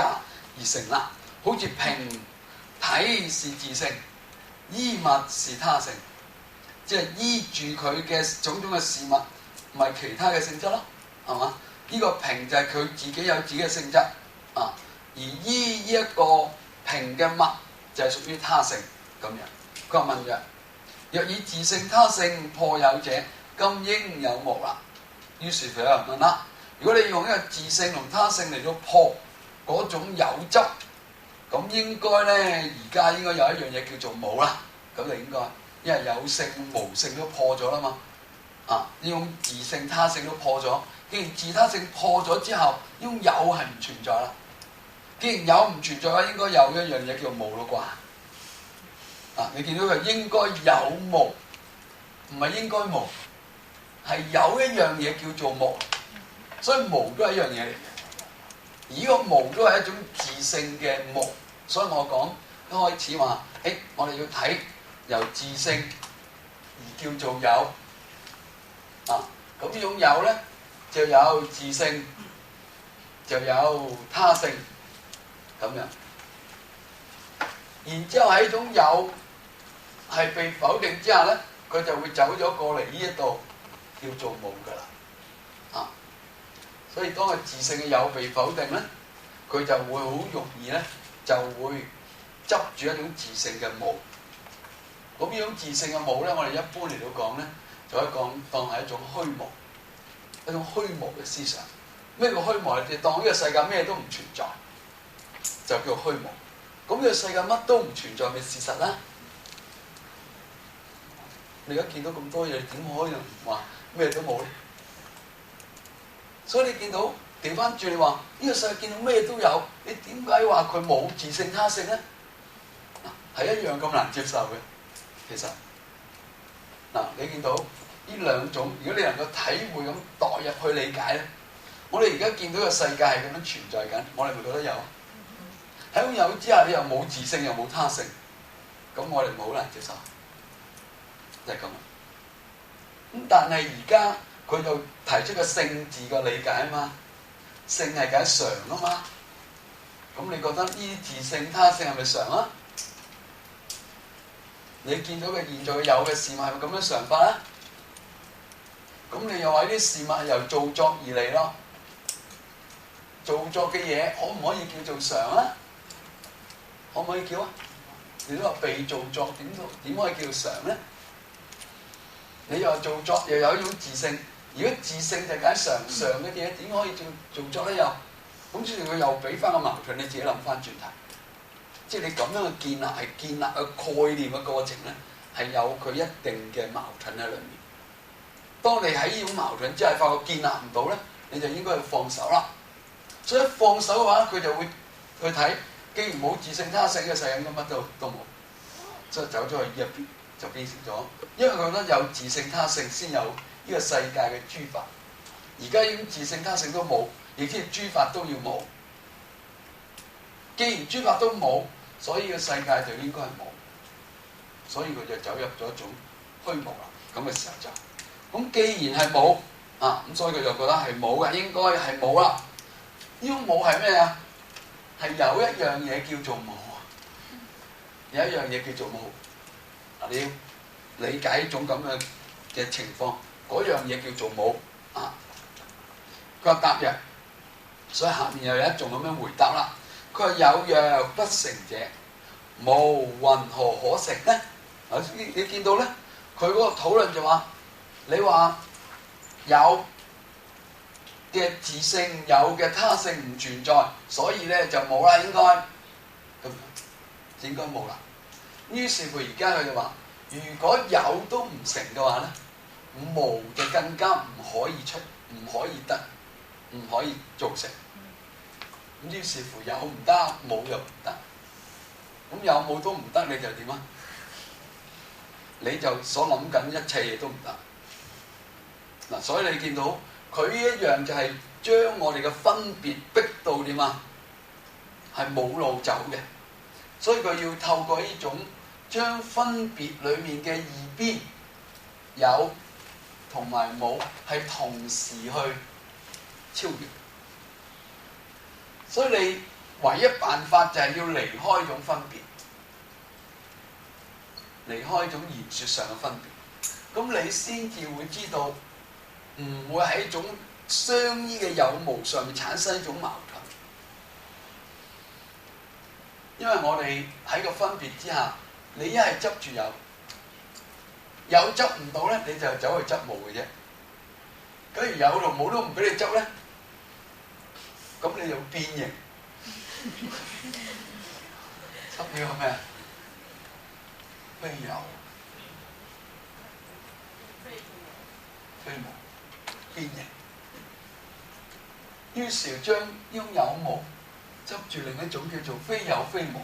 而成啦。好似瓶體是自性，衣物是他性，即係依住佢嘅種種嘅事物，唔係其他嘅性質咯，係嘛？呢、這個瓶就係佢自己有自己嘅性質啊，而依呢一個瓶嘅物就係屬於他性咁樣。佢話問曰：若以自性他性破有者，今應有無啦。於是佢有人問啦：如果你用一個自性同他性嚟到破嗰種有執，咁應該咧而家應該有一樣嘢叫做無啦。咁你應該，因為有性無性都破咗啦嘛。啊，呢種自性他性都破咗，既然自他性破咗之後，呢種有係唔存在啦。既然有唔存在咧，應該有一樣嘢叫無咯啩。啊！你見到佢應該有無，唔係應該無，係有一樣嘢叫做無，所以無都係一樣嘢嚟嘅。而呢個無都係一種自性嘅無，所以我講一開始話，誒、欸，我哋要睇由自性而叫做有，啊，咁呢種有咧就有自性，就有他性，咁樣。然之後喺種有係被否定之下咧，佢就會走咗過嚟呢一度叫做無噶啦，啊！所以當佢自性嘅有被否定咧，佢就會好容易咧就會執住一種自性嘅無。咁呢種自性嘅無咧，我哋一般嚟到講咧，就可以講當係一種虛無，一種虛無嘅思想。咩叫虛無？你當呢個世界咩都唔存在，就叫虛無。咁呢個世界乜都唔存在，咪事實啦！你而家見到咁多嘢，點可能話咩都冇咧？所以你見到調翻轉，你話呢個世界見到咩都有，你點解話佢冇自性他性咧？係一樣咁難接受嘅。其實嗱，你見到呢兩種，如果你能夠體會咁代入去理解咧，我哋而家見到個世界係咁樣存在緊，我哋咪覺得有。喺咁有之下，你又冇自性又冇他性，咁我哋咪好難接受，就係咁。咁但係而家佢就提出個性字嘅理解啊嘛，性係解常啊嘛，咁你覺得呢啲自性他性係咪常啊？你見到嘅現在嘅有嘅事物係咪咁樣常法啊？咁你又話呢啲事物係由造作而嚟咯，造作嘅嘢可唔可以叫做常啊？可唔可以叫啊？你都話被造作，點都點可以叫常咧？你又話造作又有一種自性，如果自性就解常，常嘅嘢點可以做造作咧？又咁，所以佢又俾翻個矛盾，你自己諗翻轉頭。即係你咁樣嘅建立係建立個概念嘅過程咧，係有佢一定嘅矛盾喺裏面。當你喺呢種矛盾之下發覺建立唔到咧，你就應該去放手啦。所以一放手嘅話，佢就會去睇。既然冇自性他性嘅世界，應該乜都都冇，所以走咗去呢一邊就變成咗，因為佢覺得有自性他性先有呢個世界嘅諸法。而家已經自性他性都冇，亦即係諸法都要冇。既然諸法都冇，所以個世界就應該係冇，所以佢就走入咗一種虛無啦。咁嘅時候就，咁既然係冇啊，咁所以佢就覺得係冇嘅，應該係冇啦。呢種冇係咩啊？係有一樣嘢叫做冇，有一樣嘢叫做冇。嗱，你要理解一種咁嘅嘅情況，嗰樣嘢叫做冇啊。佢話答曰，所以下面又有一種咁樣回答啦。佢話有若不成者，無云何可成咧？啊，你你見到咧，佢嗰個討論就話，你話有嘅自性有嘅他性唔存在，所以咧就冇啦，應該咁應該冇啦。於是乎而家佢就話，如果有都唔成嘅話咧，無就更加唔可以出，唔可以得，唔可以造成。咁於是乎有唔得，冇又唔得。咁有冇都唔得，你就點啊？你就所諗緊一切嘢都唔得。嗱，所以你見到。佢一樣就係將我哋嘅分別逼到點啊？係冇路走嘅，所以佢要透過呢種將分別裡面嘅二邊有同埋冇係同時去超越。所以你唯一辦法就係要離開種分別，離開種言説上嘅分別，咁你先至會知道唔會喺種相依嘅有無上面產生一種矛盾。因為我哋喺個分別之下，你一係執住有，有執唔到咧，你就走去執冇嘅啫。假如有同冇都唔俾你執咧，咁你就變形。執呢個咩啊？非有非無變形，於是將呢種有無執住另一種叫做非有非無。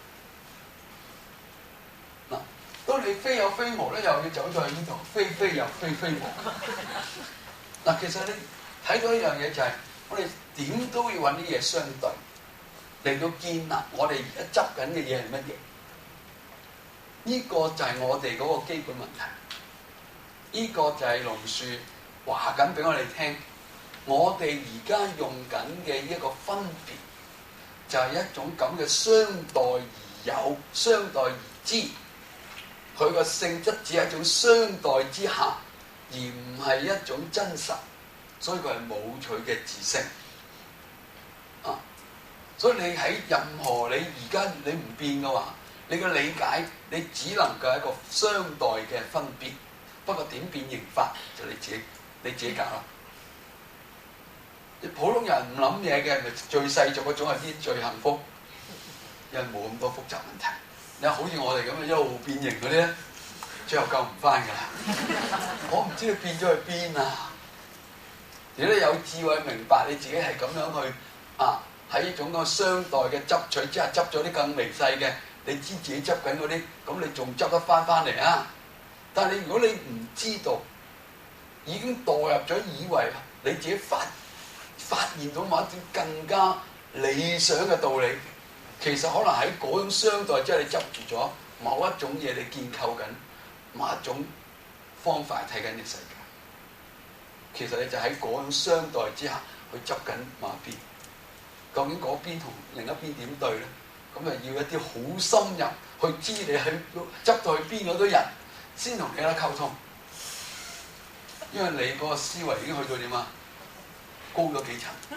嗱，當你非有非無咧，又要走咗去呢度，非非有非非無。嗱，其實你睇到一樣嘢就係、是，我哋點都要揾啲嘢相對，嚟到建立我哋而家執緊嘅嘢係乜嘢？呢、這個就係我哋嗰個基本問題。呢、這個就係龍樹話緊俾我哋聽，我哋而家用緊嘅一個分別，就係一種咁嘅相待而有、相待而知。佢個性質只係一種相待之下，而唔係一種真實，所以佢係冇佢嘅自性。啊，所以你喺任何你而家你唔變嘅話，你嘅理解你只能夠係一個相待嘅分別。不過點變形法就你自己你自己搞啦。你普通人唔諗嘢嘅，咪最世俗嗰種係啲最幸福，因為冇咁多複雜問題。你好似我哋咁樣一路變形嗰啲咧，最後救唔翻㗎啦。我唔知你變咗去邊啊！如果你有智慧明白你自己係咁樣去啊，喺一種咁相待嘅執取之下執咗啲更微細嘅，你知自己執緊嗰啲，咁你仲執得翻翻嚟啊？但係你如果你唔知道，已經墮入咗以為你自己發發現到某一種更加理想嘅道理，其實可能喺嗰種相待之下，你執住咗某一種嘢，你建構緊某一種方法睇緊嘅世界。其實你就喺嗰種相待之下去執緊某一邊，究竟嗰邊同另一邊點對咧？咁啊要一啲好深入去知你去執到去邊嗰堆人，先同你有得溝通，因為你嗰個思維已經去到點啊？高咗幾層，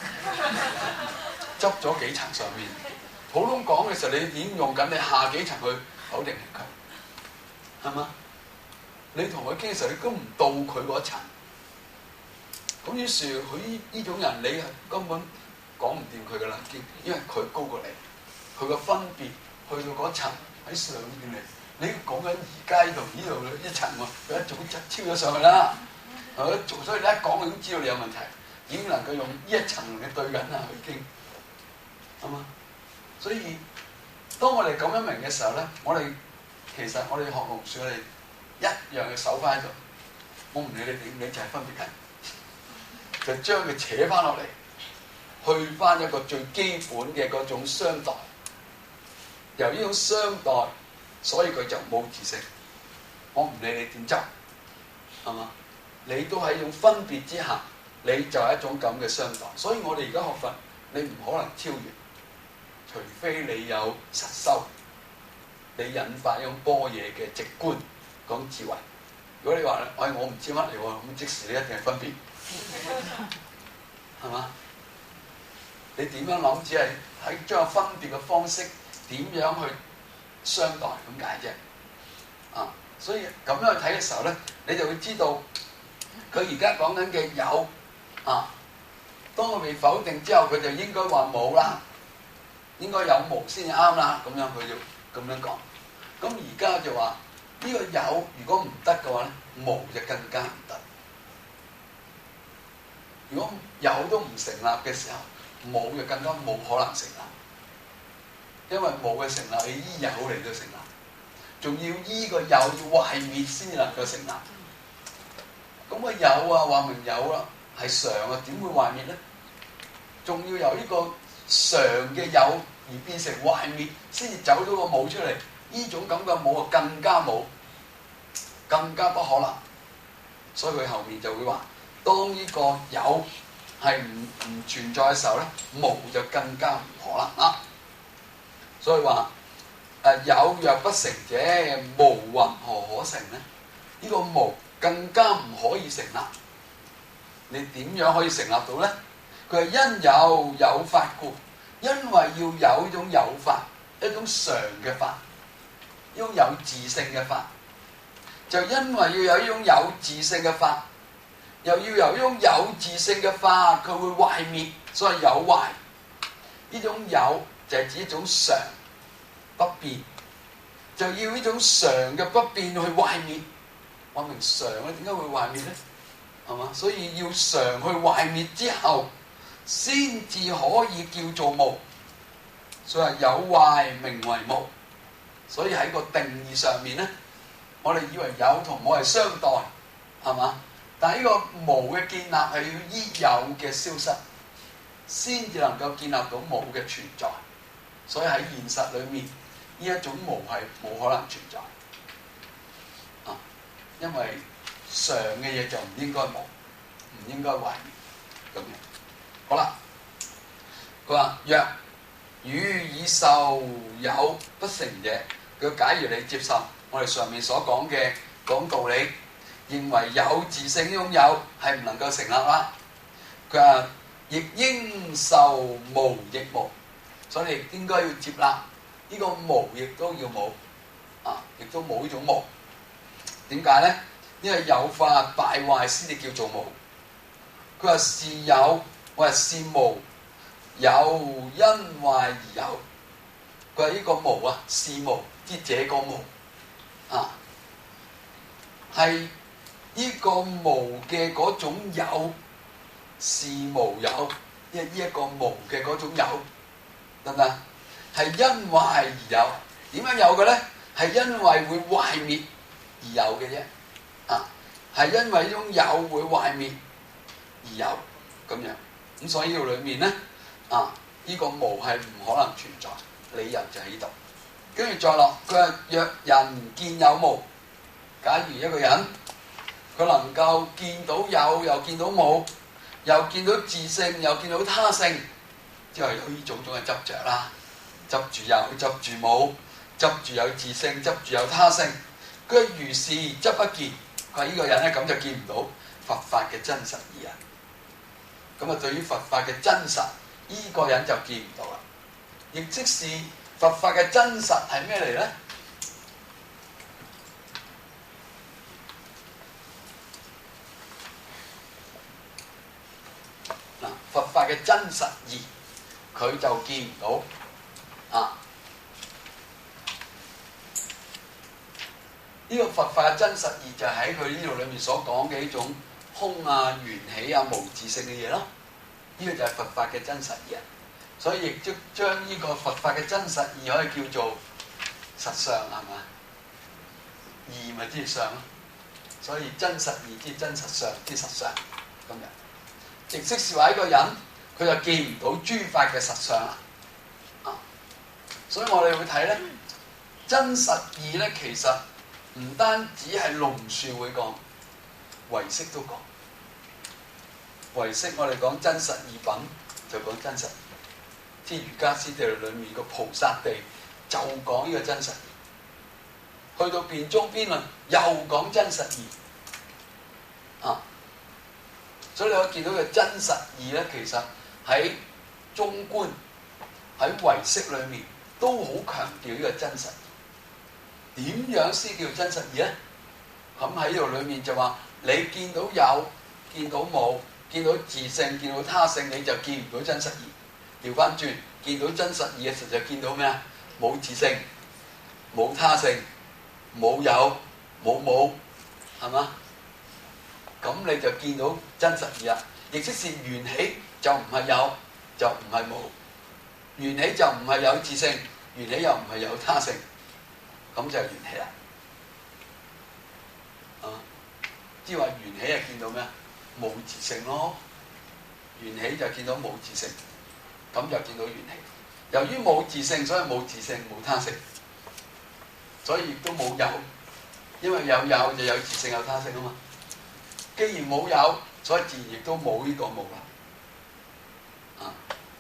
執咗幾層上面。普通講嘅時候，你已經用緊你下幾層去否定佢，係嘛？你同佢傾嘅時候，你都唔到佢嗰層。咁於是佢呢呢種人，你係根本講唔掂佢噶啦，因為佢高過你，佢個分別去到嗰層喺上邊嚟。你講緊而家呢度呢度一層喎，佢一早超咗上去啦，係咪？所以你一講，佢已經知道你有問題，已經能夠用呢一層嚟對緊啦，佢已經係嘛？所以當我哋咁樣明嘅時候咧，我哋其實我哋學龍樹，我哋一樣嘅手翻喺度，我唔理你點，你就係分別緊，就將佢扯翻落嚟，去翻一個最基本嘅嗰種相待。由呢種相待，所以佢就冇自性。我唔理你點執，係嘛？你都喺一種分別之下，你就係一種咁嘅相待。所以我哋而家學佛，你唔可能超越，除非你有實修，你引發一種般若嘅直觀講智慧。如果你話哎我唔知乜嚟喎，咁即時你一定係分別，係嘛？你點樣諗？只係喺將分別嘅方式點樣去相待咁解啫。啊，所以咁樣去睇嘅時候咧，你就會知道佢而家講緊嘅有啊，當佢被否定之後，佢就應該話冇啦。應該有無先至啱啦，咁樣佢要咁樣講。咁而家就話呢個有如果唔得嘅話咧，無就更加唔得。如果有都唔成立嘅時候，冇就更加冇可能成立。因為冇嘅成立係依有嚟到成立，仲要依個有要壞滅先至能夠成立。咁個有啊話明有啦，係常啊，點會壞滅咧？仲要由呢個常嘅有而變成壞滅，先至走咗個冇出嚟。呢種咁嘅冇啊，更加冇，更加不可能。所以佢後面就會話：當呢個有係唔唔存在嘅時候咧，無就更加唔可可能啦。所以話誒有若不成者，無云何可成呢？呢、這個無更加唔可以成立。你點樣可以成立到呢？佢係因有有法故，因為要有一種有法，一種常嘅法，一種有自性嘅法。就因為要有一種有自性嘅法，又要有一種有自性嘅法，佢會壞滅，所以有壞。呢種有就係指一種常不變，就要呢種常嘅不變去壞滅。我明常咧，點解會壞滅咧？係嘛？所以要常去壞滅之後，先至可以叫做無。所以話有壞名為無。所以喺個定義上面咧，我哋以為有同冇係相待，係嘛？但係呢個無嘅建立係要依有嘅消失，先至能夠建立到無嘅存在。所以喺現實裏面，呢一種無係冇可能存在。啊，因為常嘅嘢就唔應該無，唔應該壞滅咁樣。好啦，佢話若予以受有不成者，佢假如你接受我哋上面所講嘅講道理，認為有自性呢種有係唔能夠成立啦。佢話亦應受無亦無，所以你應該要接納呢個無，亦都要冇啊，亦都冇呢種無。點解咧？因為有法敗壞先至叫做無。佢話是有，我話是無，有因壞而有。佢話呢個無啊，是無，即這個無啊，係呢個無嘅嗰種有，是無有，呢呢一個無嘅嗰種有，得唔得？係因壞而有。點樣有嘅咧？係因為會壞滅而有嘅啫。啊，係因為呢種有會壞滅而有咁樣。咁所以呢度裏面咧，啊，呢、這個無係唔可能存在，理由就喺呢度。跟住再落，佢話若人見有無，假如一個人佢能夠見到有，又見到冇，又見到自性，又見到他性，即係有呢種種嘅執着啦，執住有，執住冇，執住有自性，執住有他性。佢如是則不見，佢話呢個人咧咁就見唔到佛法嘅真實義啊。咁啊，對於佛法嘅真實，呢、這個人就見唔到啦。亦即是佛法嘅真實係咩嚟咧？嗱，佛法嘅真實義，佢就見唔到啊！呢、這個佛法嘅真實義就喺佢呢度裏面所講嘅呢種空啊、緣起啊、無自性嘅嘢咯。呢、這個就係佛法嘅真實義啊！所以亦即將呢個佛法嘅真實義可以叫做實相，係嘛？義咪即係相咯。所以真實義即係真實相，即係實相咁樣。亦即是話一個人佢就見唔到諸法嘅實相啦。啊，所以我哋會睇咧，真實義咧其實唔單止係龍樹會講，唯識都講。唯識我哋講真實義品就講真實義。即係瑜伽師地裏面個菩薩地就講呢個真實義，去到辯中邊論又講真實義啊！所以你可以見到嘅真實義咧，其實喺中觀喺唯識裏面都好強調呢個真實義。點樣先叫真實義咧？咁喺呢度裏面就話你見到有，見到冇，見到自性，見到他性，你就見唔到真實義。調翻轉，見到真實義嘅時候就見到咩啊？冇自性，冇他性，冇有，冇冇，係嘛？咁你就見到真實義啦。亦即是緣起就唔係有，就唔係冇；緣起就唔係有自性，緣起又唔係有他性，咁就係緣起啦。啊，即係話緣起係見到咩啊？冇自性咯，緣起就見到冇自性。咁就見到緣起，由於冇自性，所以冇自性冇他性，所以亦都冇有，因為有有就有自性有他性啊嘛。既然冇有，所以自然亦都冇呢個無啦。啊，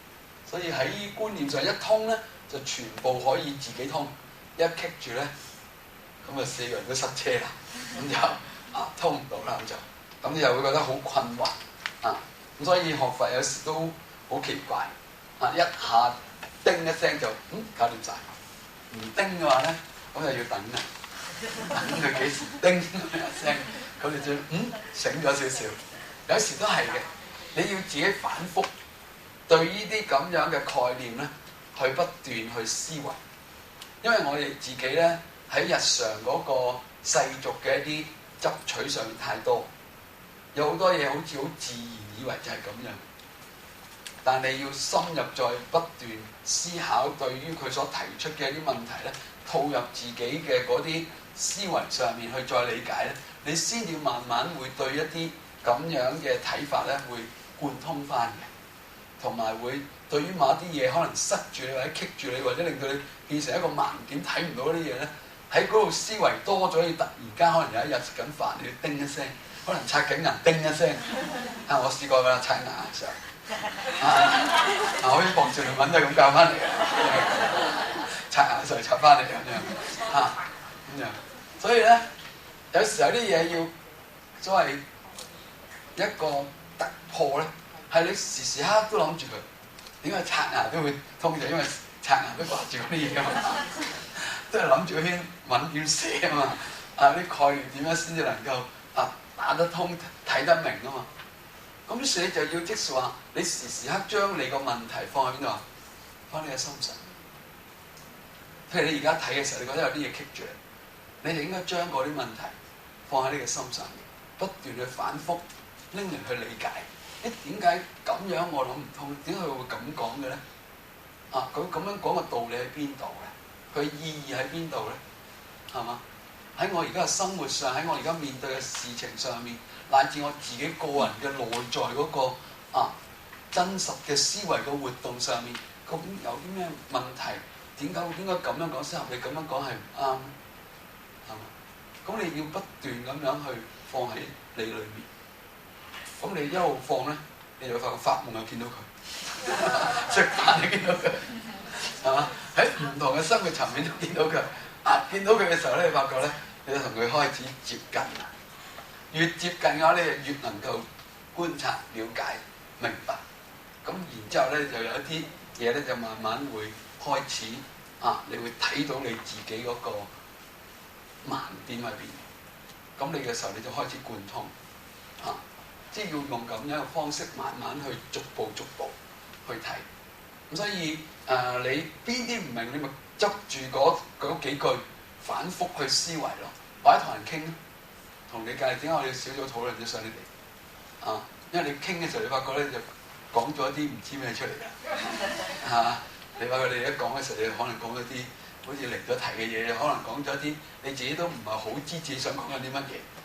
所以喺觀念上一通咧，就全部可以自己通。一棘住咧，咁啊四個人都塞車啦，咁就啊通唔到啦，咁就咁你又會覺得好困惑啊！咁所以學佛有時都好奇怪啊！一下叮一聲就嗯搞掂晒，唔叮嘅話咧，咁就要等啊，等佢幾時叮一聲，咁你就嗯醒咗少少。有時都係嘅，你要自己反覆對呢啲咁樣嘅概念咧，去不斷去思維，因為我哋自己咧喺日常嗰個世俗嘅一啲執取上面太多，有好多嘢好似好自然以為就係咁樣，但你要深入再不斷思考，對於佢所提出嘅一啲問題咧，套入自己嘅嗰啲思維上面去再理解咧，你先至慢慢會對一啲咁樣嘅睇法咧，會貫通翻嘅，同埋會對於某啲嘢可能塞住你或者棘住你，或者令到你變成一個盲點睇唔到嗰啲嘢咧，喺嗰度思維多咗，你突然間可能有一日食緊飯，你要叮一聲，可能刷緊牙叮一聲。啊，我試過㗎，刷牙嘅時候，啊，啊，好似博士論文都係咁教翻嚟嘅，刷牙嘅時候刷翻嚟咁樣，啊，咁樣，所以咧，有時候啲嘢要所謂一個突破咧，係你時時刻刻都諗住佢。點解刷牙都會通就因為刷牙都掛住嗰啲嘢啊嘛，都係諗住嗰篇文點寫啊嘛，啊啲概念點樣先至能夠啊打得通睇得明啊嘛。咁於是你就要即係話，你時時刻將你個問題放喺邊度啊？放喺你嘅心上。譬如你而家睇嘅時候，你覺得有啲嘢棘住你，你就應該將嗰啲問題放喺你嘅心上面，不斷去反覆拎嚟去理解。誒點解咁樣我諗唔通？點解佢會咁講嘅咧？啊，佢咁樣講嘅道理喺邊度咧？佢意義喺邊度咧？係嘛？喺我而家嘅生活上，喺我而家面對嘅事情上面，乃至我自己個人嘅內在嗰個啊真實嘅思維嘅活動上面，究竟有啲咩問題？點解會應該咁樣講適合？你咁樣講係唔啱咧？係嘛？咁你要不斷咁樣去放喺你裏面。咁你一路放咧，你就會發覺發夢又見到佢，食飯又見到佢，係嘛？喺唔同嘅生活層面都見到佢。啊，見到佢嘅時候咧，你發覺咧，你就同佢開始接近啦。越接近嘅話，你就越能夠觀察、了解、明白。咁然之後咧，就有一啲嘢咧，就慢慢會開始啊，你會睇到你自己嗰個盲點喺邊。咁你嘅時候，你就開始貫通啊。即係要用咁樣嘅方式，慢慢去逐步逐步去睇。咁所以誒、呃，你邊啲唔明，你咪執住嗰嗰幾句，反覆去思維咯。或者同人傾，同你計點解我哋小組討論咗上你哋啊？因為你傾嘅時候，你發覺咧就講咗一啲唔知咩出嚟嘅嚇。你發覺你一講嘅時候，你可能講咗啲好似離咗題嘅嘢，可能講咗啲你自己都唔係好知自己想講緊啲乜嘢。